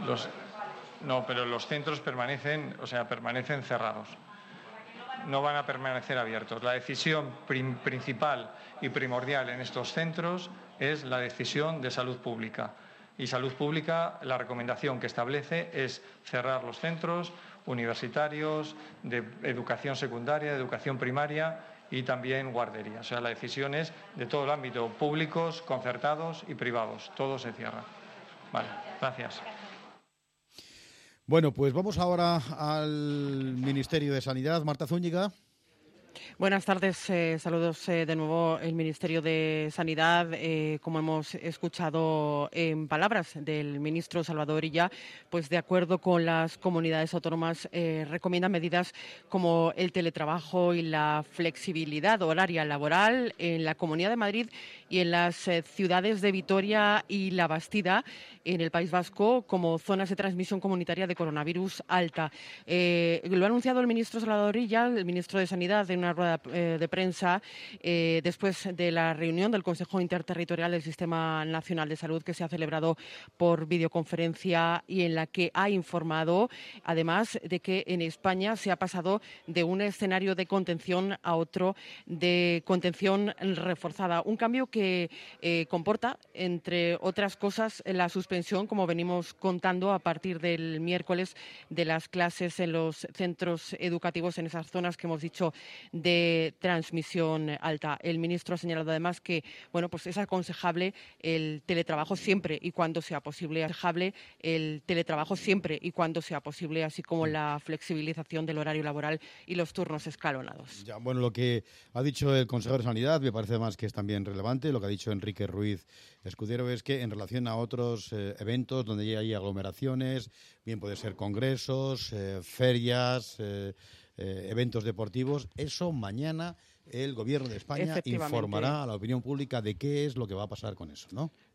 los centros permanecen cerrados. No van a permanecer abiertos. La decisión principal y primordial en estos centros es la decisión de salud pública. Y salud pública, la recomendación que establece es cerrar los centros universitarios, de educación secundaria, de educación primaria y también guarderías. O sea, la decisión es de todo el ámbito, públicos, concertados y privados. Todo se cierra. Vale, gracias. Bueno, pues vamos ahora al Ministerio de Sanidad. Marta Zúñiga. Buenas tardes, saludos de nuevo. El Ministerio de Sanidad, como hemos escuchado en palabras del ministro Salvador Illa, pues de acuerdo con las comunidades autónomas recomienda medidas como el teletrabajo y la flexibilidad horaria laboral en la Comunidad de Madrid y en las ciudades de Vitoria y La Bastida, en el País Vasco, como zonas de transmisión comunitaria de coronavirus alta. Lo ha anunciado el ministro Salvador Illa, el ministro de Sanidad, en una rueda de prensa después de la reunión del Consejo Interterritorial del Sistema Nacional de Salud que se ha celebrado por videoconferencia y en la que ha informado, además, de que en España se ha pasado de un escenario de contención a otro de contención reforzada. Un cambio que comporta, entre otras cosas, la suspensión, como venimos contando, a partir del miércoles de las clases en los centros educativos en esas zonas que hemos dicho de transmisión alta. El ministro ha señalado además que pues es aconsejable el teletrabajo siempre y cuando sea posible, así como la flexibilización del horario laboral y los turnos escalonados. Ya, bueno, lo que ha dicho el consejero de Sanidad me parece más que es también relevante. Lo que ha dicho Enrique Ruiz Escudero es que en relación a otros eventos donde ya hay aglomeraciones, bien puede ser congresos, ferias, eventos deportivos, eso mañana el Gobierno de España informará a la opinión pública de qué es lo que va a pasar con eso, ¿no?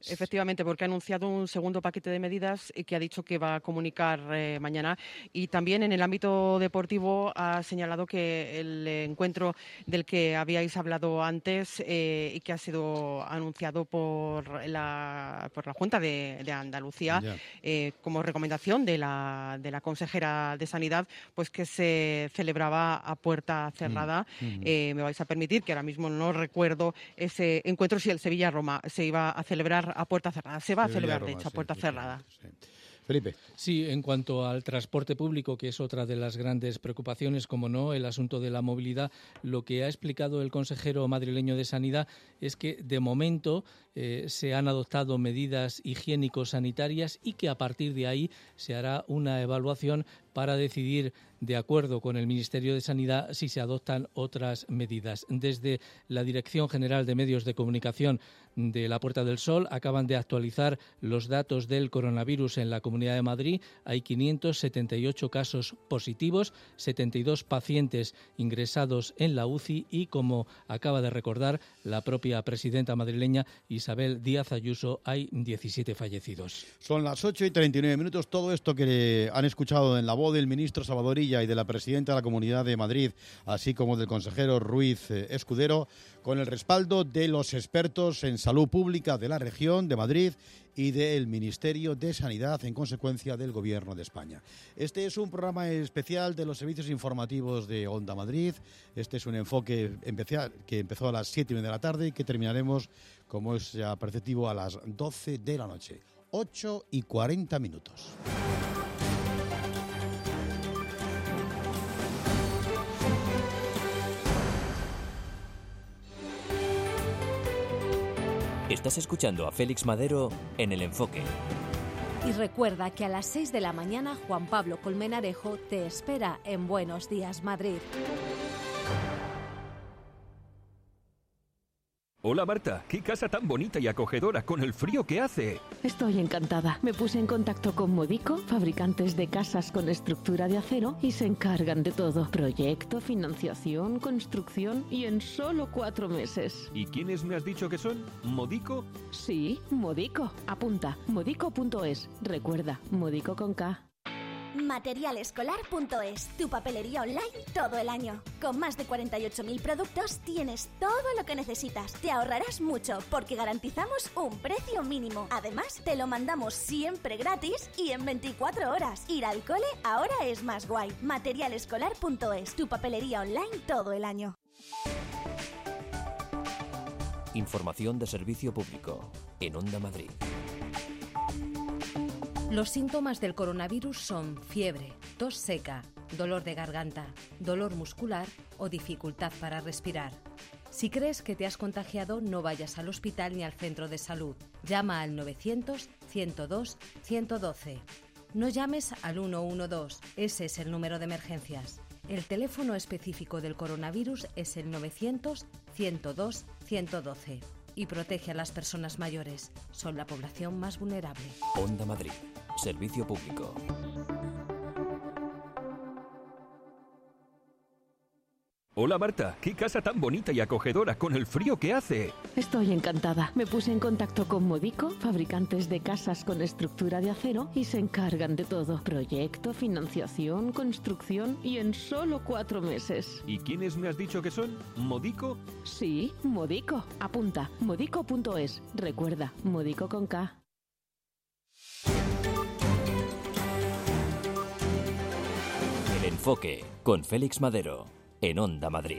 Efectivamente, porque ha anunciado un segundo paquete de medidas que ha dicho que va a comunicar mañana. Y también en el ámbito deportivo ha señalado que el encuentro del que habíais hablado antes y que ha sido anunciado por la Junta de Andalucía como recomendación de la consejera de Sanidad, pues que se celebraba a puerta cerrada. Me vais a permitir que ahora mismo no recuerdo ese encuentro, si el Sevilla-Roma se iba a celebrar a puerta cerrada. Se va a celebrar, de hecho, a puerta cerrada. Felipe. Sí, en cuanto al transporte público, que es otra de las grandes preocupaciones, como no, el asunto de la movilidad, lo que ha explicado el consejero madrileño de Sanidad es que, de momento, se han adoptado medidas higiénico-sanitarias y que a partir de ahí se hará una evaluación para decidir, de acuerdo con el Ministerio de Sanidad, si se adoptan otras medidas. Desde la Dirección General de Medios de Comunicación de la Puerta del Sol acaban de actualizar los datos del coronavirus en la Comunidad de Madrid. Hay 578 casos positivos, 72 pacientes ingresados en la UCI y, como acaba de recordar la propia presidenta madrileña Isabel Díaz Ayuso, hay 17 fallecidos. Son las 8:39. Todo esto que han escuchado en la voz del ministro Salvador Illa y de la presidenta de la Comunidad de Madrid, así como del consejero Ruiz Escudero, con el respaldo de los expertos en salud pública de la región de Madrid y del Ministerio de Sanidad, en consecuencia del Gobierno de España. Este es un programa especial de los servicios informativos de Onda Madrid. Este es un enfoque que empezó a las 7:30 de la tarde y que terminaremos, como es ya perceptivo, a las 12 de la noche. 8:40. Estás escuchando a Félix Madero en El Enfoque. Y recuerda que a las 6 de la mañana Juan Pablo Colmenarejo te espera en Buenos Días, Madrid. Hola Marta, qué casa tan bonita y acogedora con el frío que hace. Estoy encantada. Me puse en contacto con Modico, fabricantes de casas con estructura de acero, y se encargan de todo. Proyecto, financiación, construcción y en solo 4 meses. ¿Y quiénes me has dicho que son? ¿Modico? Sí, Modico. Apunta, modico.es. Recuerda, Modico con K. Materialescolar.es, tu papelería online todo el año. Con más de 48.000 productos tienes todo lo que necesitas. Te ahorrarás mucho porque garantizamos un precio mínimo. Además, te lo mandamos siempre gratis y en 24 horas. Ir al cole ahora es más guay. Materialescolar.es, tu papelería online todo el año. Información de servicio público en Onda Madrid. Los síntomas del coronavirus son fiebre, tos seca, dolor de garganta, dolor muscular o dificultad para respirar. Si crees que te has contagiado, no vayas al hospital ni al centro de salud. Llama al 900-102-112. No llames al 112, ese es el número de emergencias. El teléfono específico del coronavirus es el 900-102-112. Y protege a las personas mayores. Son la población más vulnerable. Onda Madrid. Servicio público. Hola Marta, qué casa tan bonita y acogedora con el frío que hace. Estoy encantada. Me puse en contacto con Modico, fabricantes de casas con estructura de acero, y se encargan de todo. Proyecto, financiación, construcción y en solo 4 meses. ¿Y quiénes me has dicho que son? ¿Modico? Sí, Modico. Apunta, modico.es. Recuerda, Modico con K. El Enfoque con Félix Madero en Onda Madrid.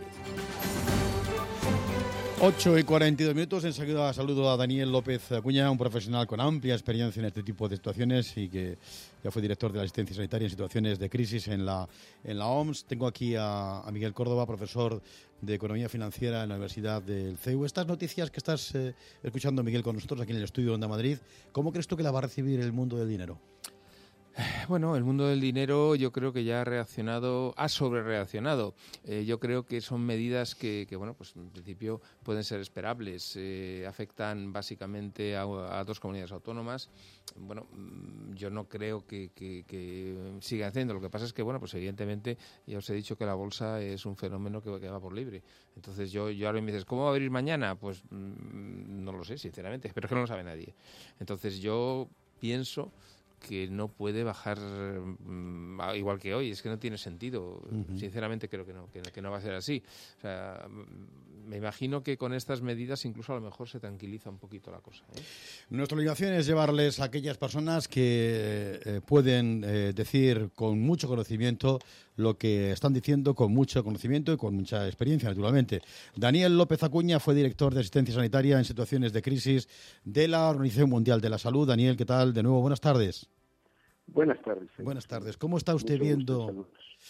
8:42. Enseguida saludo a Daniel López Acuña, un profesional con amplia experiencia en este tipo de situaciones y que ya fue director de la asistencia sanitaria en situaciones de crisis en la OMS. Tengo aquí a Miguel Córdoba, profesor de Economía Financiera en la Universidad del CEU. Estas noticias que estás escuchando, Miguel, con nosotros aquí en el estudio de Onda Madrid, ¿cómo crees tú que la va a recibir el mundo del dinero? Bueno, el mundo del dinero yo creo que ya ha sobrereaccionado. Yo creo que son medidas que bueno, pues en principio pueden ser esperables. Afectan básicamente a dos comunidades autónomas. Bueno, yo no creo que sigan haciendo. Lo que pasa es que, bueno, pues evidentemente ya os he dicho que la bolsa es un fenómeno que va por libre. Entonces yo ahora me dices, ¿cómo va a abrir mañana? Pues no lo sé, sinceramente, pero es que no lo sabe nadie. Entonces yo pienso que no puede bajar igual que hoy, es que no tiene sentido. Sinceramente creo que no va a ser así. O sea, me imagino que con estas medidas incluso a lo mejor se tranquiliza un poquito la cosa, ¿eh? Nuestra obligación es llevarles a aquellas personas que pueden decir con mucho conocimiento lo que están diciendo, con mucho conocimiento y con mucha experiencia, naturalmente. Daniel López Acuña fue director de Asistencia Sanitaria en situaciones de crisis de la Organización Mundial de la Salud. Daniel, ¿qué tal? De nuevo, buenas tardes. Buenas tardes. Buenas tardes. ¿Cómo está usted viendo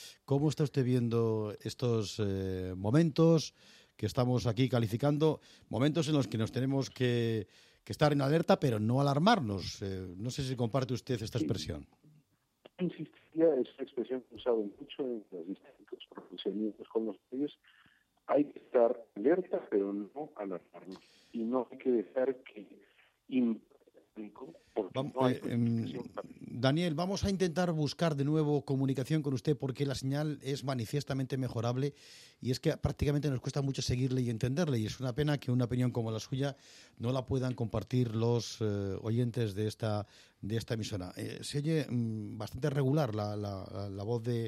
estos momentos que estamos aquí calificando? Momentos en los que nos tenemos que estar en alerta, pero no alarmarnos. No sé si comparte usted esta expresión. Insistiría, es una expresión que he usado mucho en los distintos pronunciamientos con los medios. Hay que estar alerta, pero no alarmarnos. Y no hay que dejar que Daniel, vamos a intentar buscar de nuevo comunicación con usted porque la señal es manifiestamente mejorable y es que prácticamente nos cuesta mucho seguirle y entenderle, y es una pena que una opinión como la suya no la puedan compartir los oyentes de esta emisora. Se oye bastante regular la voz de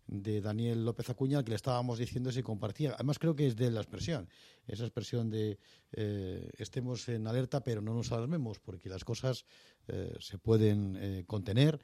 Daniel López Acuña, que le estábamos diciendo si compartía. Además creo que es de esa expresión de estemos en alerta pero no nos alarmemos, porque las cosas se pueden contener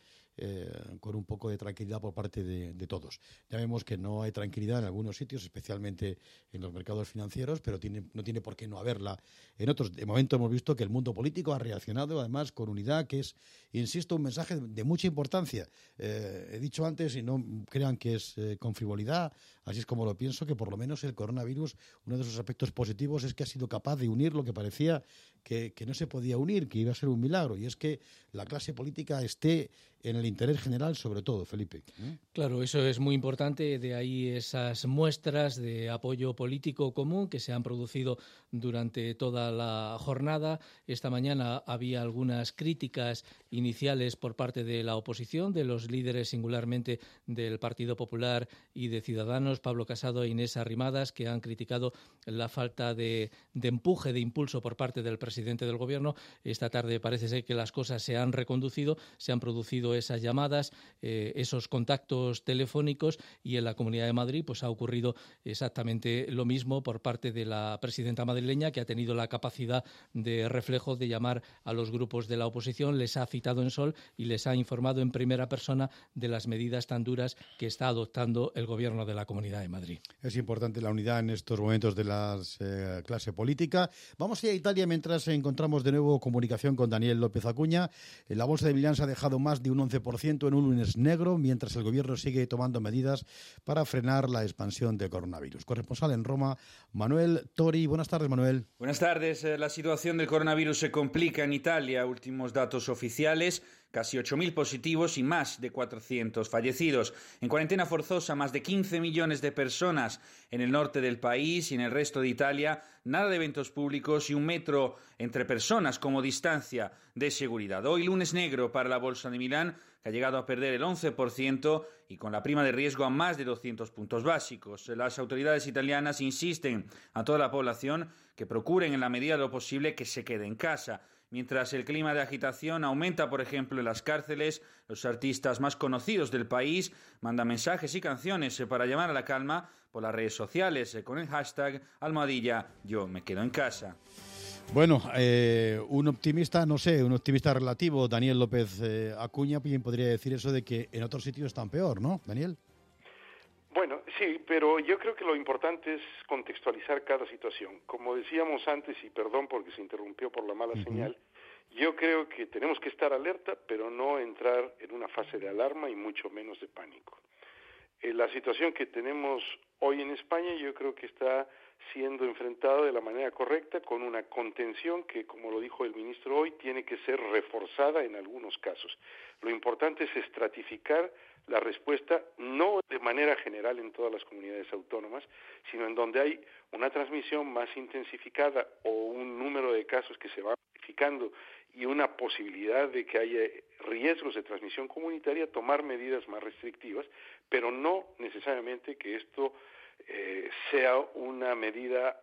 con un poco de tranquilidad por parte de todos. Ya vemos que no hay tranquilidad en algunos sitios, especialmente en los mercados financieros, pero no tiene por qué no haberla en otros. De momento hemos visto que el mundo político ha reaccionado, además, con unidad, que es, insisto, un mensaje de mucha importancia. He dicho antes, y no crean que es con frivolidad, así es como lo pienso, que por lo menos el coronavirus, uno de sus aspectos positivos es que ha sido capaz de unir lo que parecía que no se podía unir, que iba a ser un milagro, y es que la clase política esté en el interés general, sobre todo, Felipe. Claro, eso es muy importante, de ahí esas muestras de apoyo político común que se han producido durante toda la jornada. Esta mañana había algunas críticas iniciales por parte de la oposición, de los líderes singularmente del Partido Popular y de Ciudadanos, Pablo Casado e Inés Arrimadas, que han criticado la falta de empuje, de impulso por parte del presidente del Gobierno. Esta tarde parece ser que las cosas se han reconducido, se han producido esas llamadas, esos contactos telefónicos, y en la Comunidad de Madrid pues ha ocurrido exactamente lo mismo por parte de la presidenta madrileña, que ha tenido la capacidad de reflejo de llamar a los grupos de la oposición, les ha citado en sol y les ha informado en primera persona de las medidas tan duras que está adoptando el Gobierno de la Comunidad de Madrid. Es importante la unidad en estos momentos de la clase política. Vamos a ir a Italia mientras encontramos de nuevo comunicación con Daniel López Acuña. La bolsa de Milán se ha dejado más de un 11% en un lunes negro, mientras el Gobierno sigue tomando medidas para frenar la expansión del coronavirus. Corresponsal en Roma, Manuel Tori. Buenas tardes, Manuel. Buenas tardes. La situación del coronavirus se complica en Italia. Últimos datos oficiales: casi 8.000 positivos y más de 400 fallecidos. En cuarentena forzosa, más de 15 millones de personas en el norte del país y en el resto de Italia. Nada de eventos públicos y 1 metro entre personas como distancia de seguridad. Hoy lunes negro para la Bolsa de Milán, que ha llegado a perder el 11% y con la prima de riesgo a más de 200 puntos básicos. Las autoridades italianas insisten a toda la población que procuren en la medida de lo posible que se quede en casa. Mientras el clima de agitación aumenta, por ejemplo, en las cárceles, los artistas más conocidos del país mandan mensajes y canciones para llamar a la calma por las redes sociales con el hashtag #Yo me quedo en casa. Bueno, un optimista relativo, Daniel López Acuña, bien podría decir eso de que en otros sitios están peor, ¿no, Daniel? Bueno, sí, pero yo creo que lo importante es contextualizar cada situación. Como decíamos antes, y perdón porque se interrumpió por la mala señal, yo creo que tenemos que estar alerta, pero no entrar en una fase de alarma y mucho menos de pánico. La situación que tenemos hoy en España yo creo que está siendo enfrentada de la manera correcta, con una contención que, como lo dijo el ministro hoy, tiene que ser reforzada en algunos casos. Lo importante es estratificar la respuesta, no de manera general en todas las comunidades autónomas, sino en donde hay una transmisión más intensificada o un número de casos que se va amplificando y una posibilidad de que haya riesgos de transmisión comunitaria, tomar medidas más restrictivas, pero no necesariamente que esto sea una medida,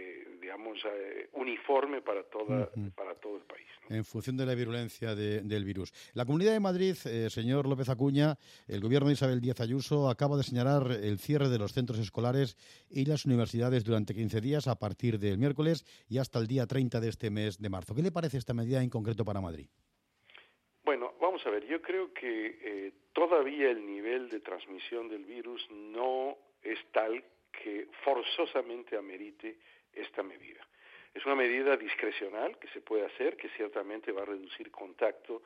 uniforme para todo el país, ¿no? En función de la virulencia del virus. La Comunidad de Madrid, señor López Acuña, el gobierno de Isabel Díaz Ayuso acaba de señalar el cierre de los centros escolares y las universidades durante 15 días a partir del miércoles y hasta el día 30 de este mes de marzo. ¿Qué le parece esta medida en concreto para Madrid? Bueno, vamos a ver, yo creo que todavía el nivel de transmisión del virus no es tal que forzosamente amerite esta medida. Es una medida discrecional que se puede hacer, que ciertamente va a reducir contacto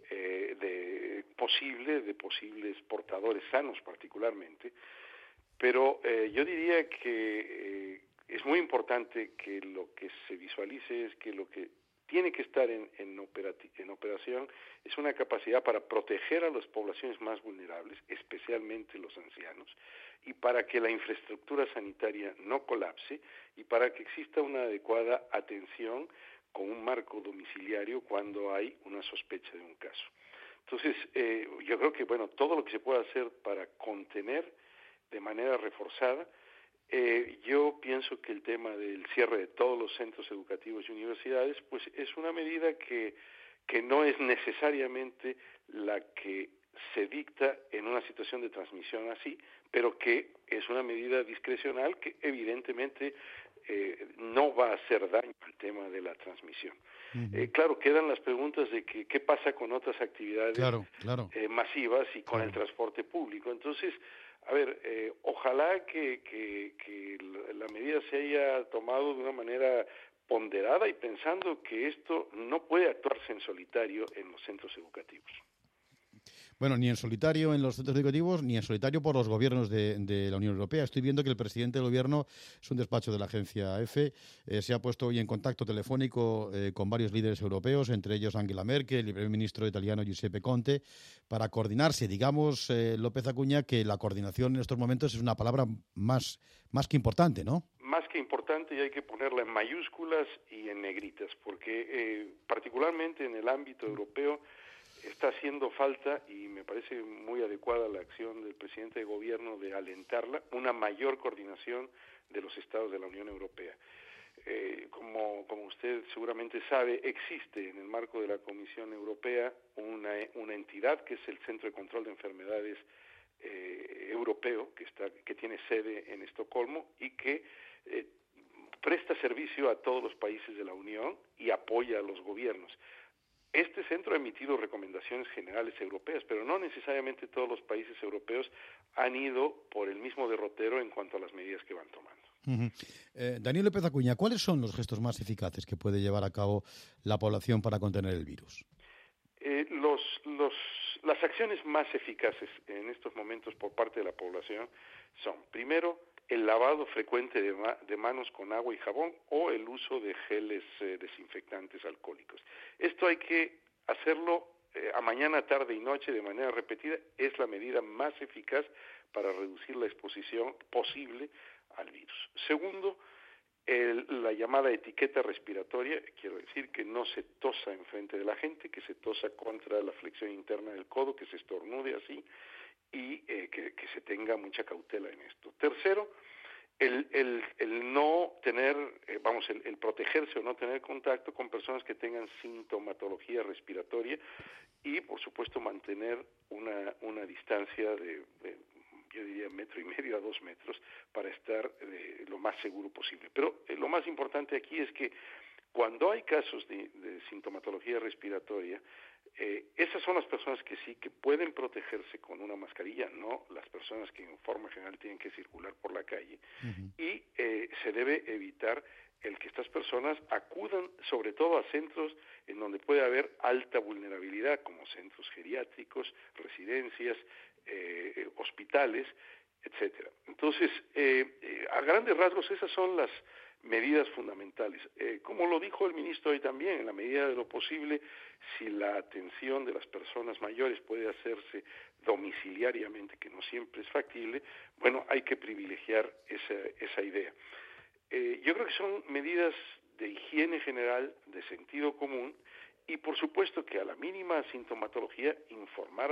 de posibles portadores sanos particularmente, pero yo diría que es muy importante que lo que se visualice es que lo que tiene que estar en operación es una capacidad para proteger a las poblaciones más vulnerables, especialmente los ancianos, y para que la infraestructura sanitaria no colapse y para que exista una adecuada atención con un marco domiciliario cuando hay una sospecha de un caso. Entonces, yo creo que todo lo que se pueda hacer para contener de manera reforzada. Yo pienso que el tema del cierre de todos los centros educativos y universidades, pues es una medida que no es necesariamente la que se dicta en una situación de transmisión así, pero que es una medida discrecional que evidentemente no va a hacer daño al tema de la transmisión. Claro, quedan las preguntas de qué pasa con otras actividades masivas y con el transporte público. Entonces, a ver, ojalá que la medida se haya tomado de una manera ponderada y pensando que esto no puede actuarse en solitario en los centros educativos. Bueno, ni en solitario en los centros educativos, ni en solitario por los gobiernos de la Unión Europea. Estoy viendo que el presidente del gobierno, es un despacho de la agencia EFE, se ha puesto hoy en contacto telefónico con varios líderes europeos, entre ellos Angela Merkel y el primer ministro italiano Giuseppe Conte, para coordinarse. Digamos, López Acuña, que la coordinación en estos momentos es una palabra más que importante, ¿no? Más que importante, y hay que ponerla en mayúsculas y en negritas, porque particularmente en el ámbito europeo está haciendo falta, y me parece muy adecuada la acción del presidente de gobierno de alentarla, una mayor coordinación de los estados de la Unión Europea. Como usted seguramente sabe, existe en el marco de la Comisión Europea una entidad que es el Centro de Control de Enfermedades Europeo, que tiene sede en Estocolmo y que presta servicio a todos los países de la Unión y apoya a los gobiernos. Este centro ha emitido recomendaciones generales europeas, pero no necesariamente todos los países europeos han ido por el mismo derrotero en cuanto a las medidas que van tomando. Daniel López Acuña, ¿cuáles son los gestos más eficaces que puede llevar a cabo la población para contener el virus? Las acciones más eficaces en estos momentos por parte de la población son, primero, el lavado frecuente de manos con agua y jabón o el uso de geles desinfectantes alcohólicos. Esto hay que hacerlo a mañana, tarde y noche de manera repetida. Es la medida más eficaz para reducir la exposición posible al virus. Segundo, la llamada etiqueta respiratoria, quiero decir que no se tosa enfrente de la gente, que se tosa contra la flexión interna del codo, que se estornude así, y que se tenga mucha cautela en esto. Tercero, el no tener, el protegerse o no tener contacto con personas que tengan sintomatología respiratoria y, por supuesto, mantener una distancia de yo diría 1,5 metros a 2 metros para estar lo más seguro posible. Pero lo más importante aquí es que Cuando hay casos de sintomatología respiratoria, esas son las personas que sí que pueden protegerse con una mascarilla, no las personas que en forma general tienen que circular por la calle. Y se debe evitar el que estas personas acudan sobre todo a centros en donde puede haber alta vulnerabilidad, como centros geriátricos, residencias, hospitales, etcétera. Entonces, a grandes rasgos esas son las medidas fundamentales. Como lo dijo el ministro hoy también, en la medida de lo posible, si la atención de las personas mayores puede hacerse domiciliariamente, que no siempre es factible, bueno, hay que privilegiar esa idea. Yo creo que son medidas de higiene general, de sentido común, y por supuesto que a la mínima sintomatología informar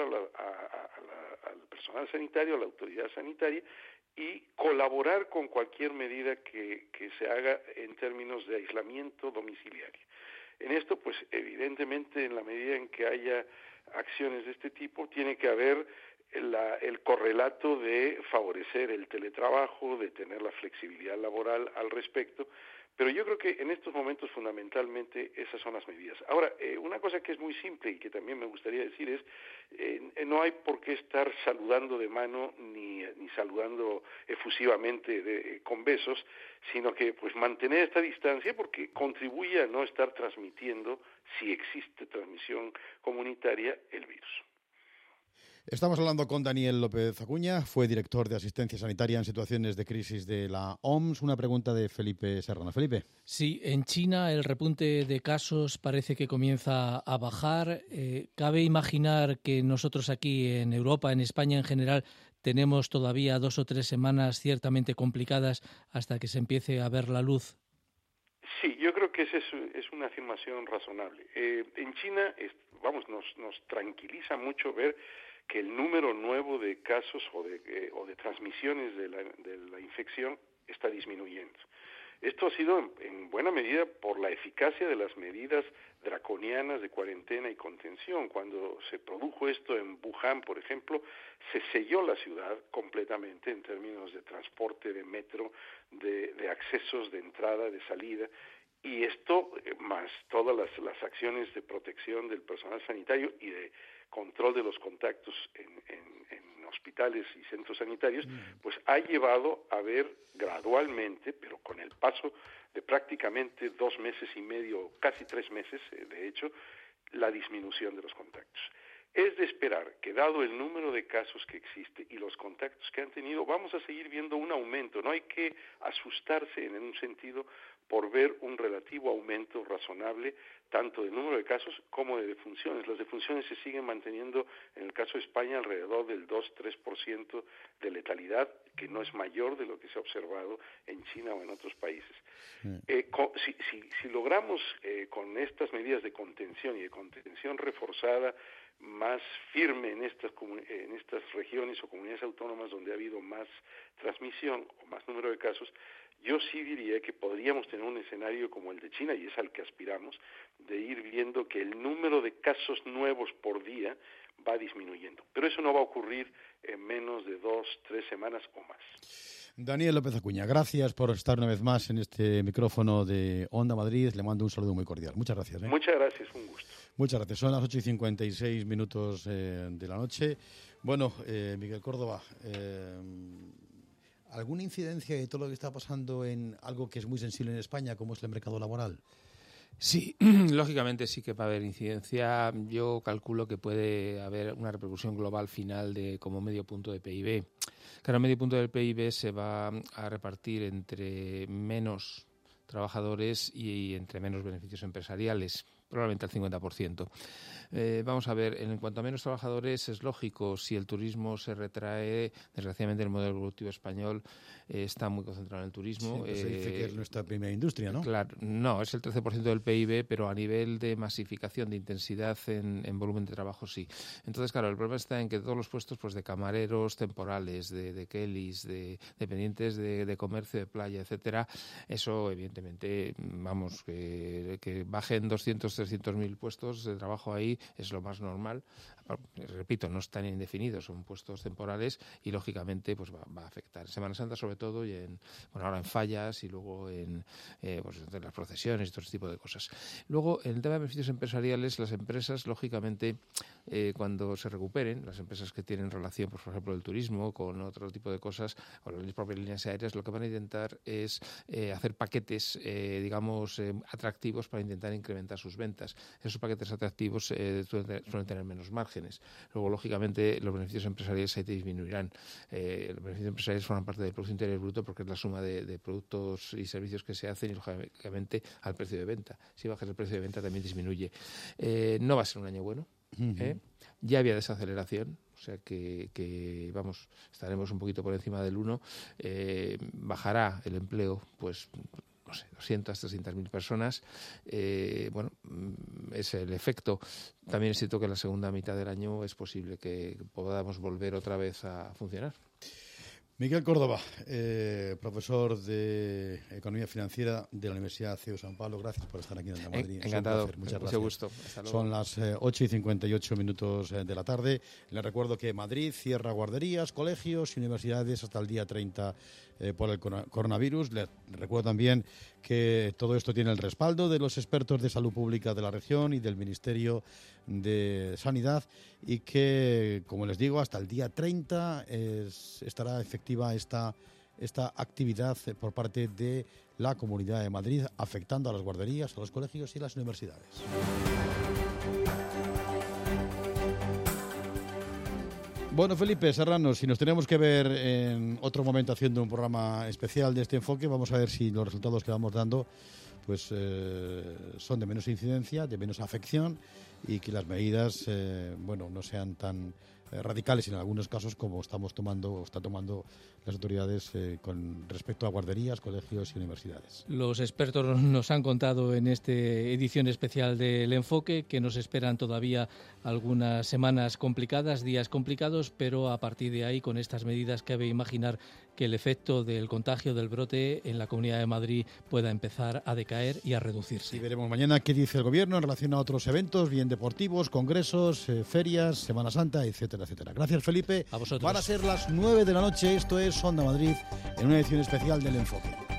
al personal sanitario, a la autoridad sanitaria, y colaborar con cualquier medida que se haga en términos de aislamiento domiciliario. En esto, pues evidentemente, en la medida en que haya acciones de este tipo, tiene que haber el correlato de favorecer el teletrabajo, de tener la flexibilidad laboral al respecto, pero yo creo que en estos momentos fundamentalmente esas son las medidas. Ahora, una cosa que es muy simple y que también me gustaría decir es, no hay por qué estar saludando de mano ni saludando efusivamente con besos, sino que pues mantener esta distancia porque contribuye a no estar transmitiendo, si existe transmisión comunitaria, el virus. Estamos hablando con Daniel López Acuña, fue director de Asistencia Sanitaria en situaciones de crisis de la OMS. Una pregunta de Felipe Serrano. Felipe. Sí, en China el repunte de casos parece que comienza a bajar. ¿Cabe imaginar que nosotros aquí en Europa, en España en general, tenemos todavía 2 o 3 semanas ciertamente complicadas hasta que se empiece a ver la luz? Sí, yo creo que esa es una afirmación razonable. En China, nos tranquiliza mucho ver que el número nuevo de casos o de transmisiones de la infección está disminuyendo. Esto ha sido en buena medida por la eficacia de las medidas draconianas de cuarentena y contención. Cuando se produjo esto en Wuhan, por ejemplo, se selló la ciudad completamente en términos de transporte, de metro, de accesos de entrada, de salida. Y esto, más todas las acciones de protección del personal sanitario y de control de los contactos en hospitales y centros sanitarios, pues ha llevado a ver gradualmente, pero con el paso de prácticamente 2 meses y medio, casi 3 meses, de hecho, la disminución de los contactos. Es de esperar que, dado el número de casos que existe y los contactos que han tenido, vamos a seguir viendo un aumento. No hay que asustarse en un sentido por ver un relativo aumento razonable tanto del número de casos como de defunciones. Las defunciones se siguen manteniendo, en el caso de España, alrededor del 2-3% de letalidad, que no es mayor de lo que se ha observado en China o en otros países. Si logramos con estas medidas de contención y de contención reforzada, más firme en estas regiones o comunidades autónomas donde ha habido más transmisión o más número de casos, yo sí diría que podríamos tener un escenario como el de China, y es al que aspiramos, de ir viendo que el número de casos nuevos por día va disminuyendo. Pero eso no va a ocurrir en menos de 2-3 semanas o más. Daniel López Acuña, gracias por estar una vez más en este micrófono de Onda Madrid. Le mando un saludo muy cordial. Muchas gracias. Muchas gracias, un gusto. Muchas gracias. Son las 8:56 de la noche. Bueno, Miguel Córdoba, ¿alguna incidencia de todo lo que está pasando en algo que es muy sensible en España, como es el mercado laboral? Sí, lógicamente sí que va a haber incidencia. Yo calculo que puede haber una repercusión global final de como medio punto de PIB. Claro, medio punto del PIB se va a repartir entre menos trabajadores y entre menos beneficios empresariales, probablemente al 50%. Vamos a ver, en cuanto a menos trabajadores, es lógico, si el turismo se retrae, desgraciadamente el modelo productivo español está muy concentrado en el turismo. Sí, pues se dice que es nuestra primera industria, ¿no? Claro, no, es el 13% del PIB, pero a nivel de masificación, de intensidad en volumen de trabajo, sí. Entonces, claro, el problema está en que todos los puestos pues de camareros temporales, de kellys, de dependientes de comercio, de playa, etcétera, eso evidentemente, vamos, que bajen 200, 300.000 puestos de trabajo ahí es lo más normal. repito, no están indefinidos, son puestos temporales y lógicamente pues va a afectar. En Semana Santa sobre todo y ahora en fallas y luego en las procesiones y todo ese tipo de cosas. Luego, en el tema de beneficios empresariales, las empresas, lógicamente, cuando se recuperen, las empresas que tienen relación, pues, por ejemplo, el turismo, con otro tipo de cosas, o las propias líneas aéreas, lo que van a intentar es hacer paquetes, atractivos para intentar incrementar sus ventas. Esos paquetes atractivos suelen tener menos márgenes. Luego, lógicamente, los beneficios empresariales ahí te disminuirán. Los beneficios empresariales forman parte del Producto Interior Bruto porque es la suma de productos y servicios que se hacen y, lógicamente, al precio de venta. Si bajas el precio de venta también disminuye. No va a ser un año bueno. Ya había desaceleración, o sea que estaremos un poquito por encima del 1. Bajará el empleo, pues, no sé, 200, 300.000 personas. Es el efecto. También es cierto que en la segunda mitad del año es posible que podamos volver otra vez a funcionar. Miguel Córdoba, profesor de Economía Financiera de la Universidad CEU San Pablo, gracias por estar aquí en Madrid. Encantado, muchas gracias. Mucho gusto. Hasta luego. Son las 8:58 de la tarde. Les recuerdo que Madrid cierra guarderías, colegios y universidades hasta el día 30 por el coronavirus. Les recuerdo también que todo esto tiene el respaldo de los expertos de salud pública de la región y del Ministerio de Sanidad y que, como les digo, hasta el día 30 estará efectiva esta actividad por parte de la Comunidad de Madrid, afectando a las guarderías, a los colegios y las universidades. Bueno, Felipe Serrano, si nos tenemos que ver en otro momento haciendo un programa especial de este enfoque, vamos a ver si los resultados que vamos dando pues son de menos incidencia, de menos afección y que las medidas no sean tan radicales en algunos casos como están tomando las autoridades con respecto a guarderías, colegios y universidades. Los expertos nos han contado en esta edición especial del Enfoque que nos esperan todavía algunas semanas complicadas, días complicados, pero a partir de ahí, con estas medidas, cabe imaginar que el efecto del contagio del brote en la Comunidad de Madrid pueda empezar a decaer y a reducirse. Y veremos mañana qué dice el Gobierno en relación a otros eventos, bien deportivos, congresos, ferias, Semana Santa, etcétera, etcétera. Gracias, Felipe. A vosotros. Van a ser las 9 de la noche. Esto es Onda Madrid en una edición especial del Enfoque.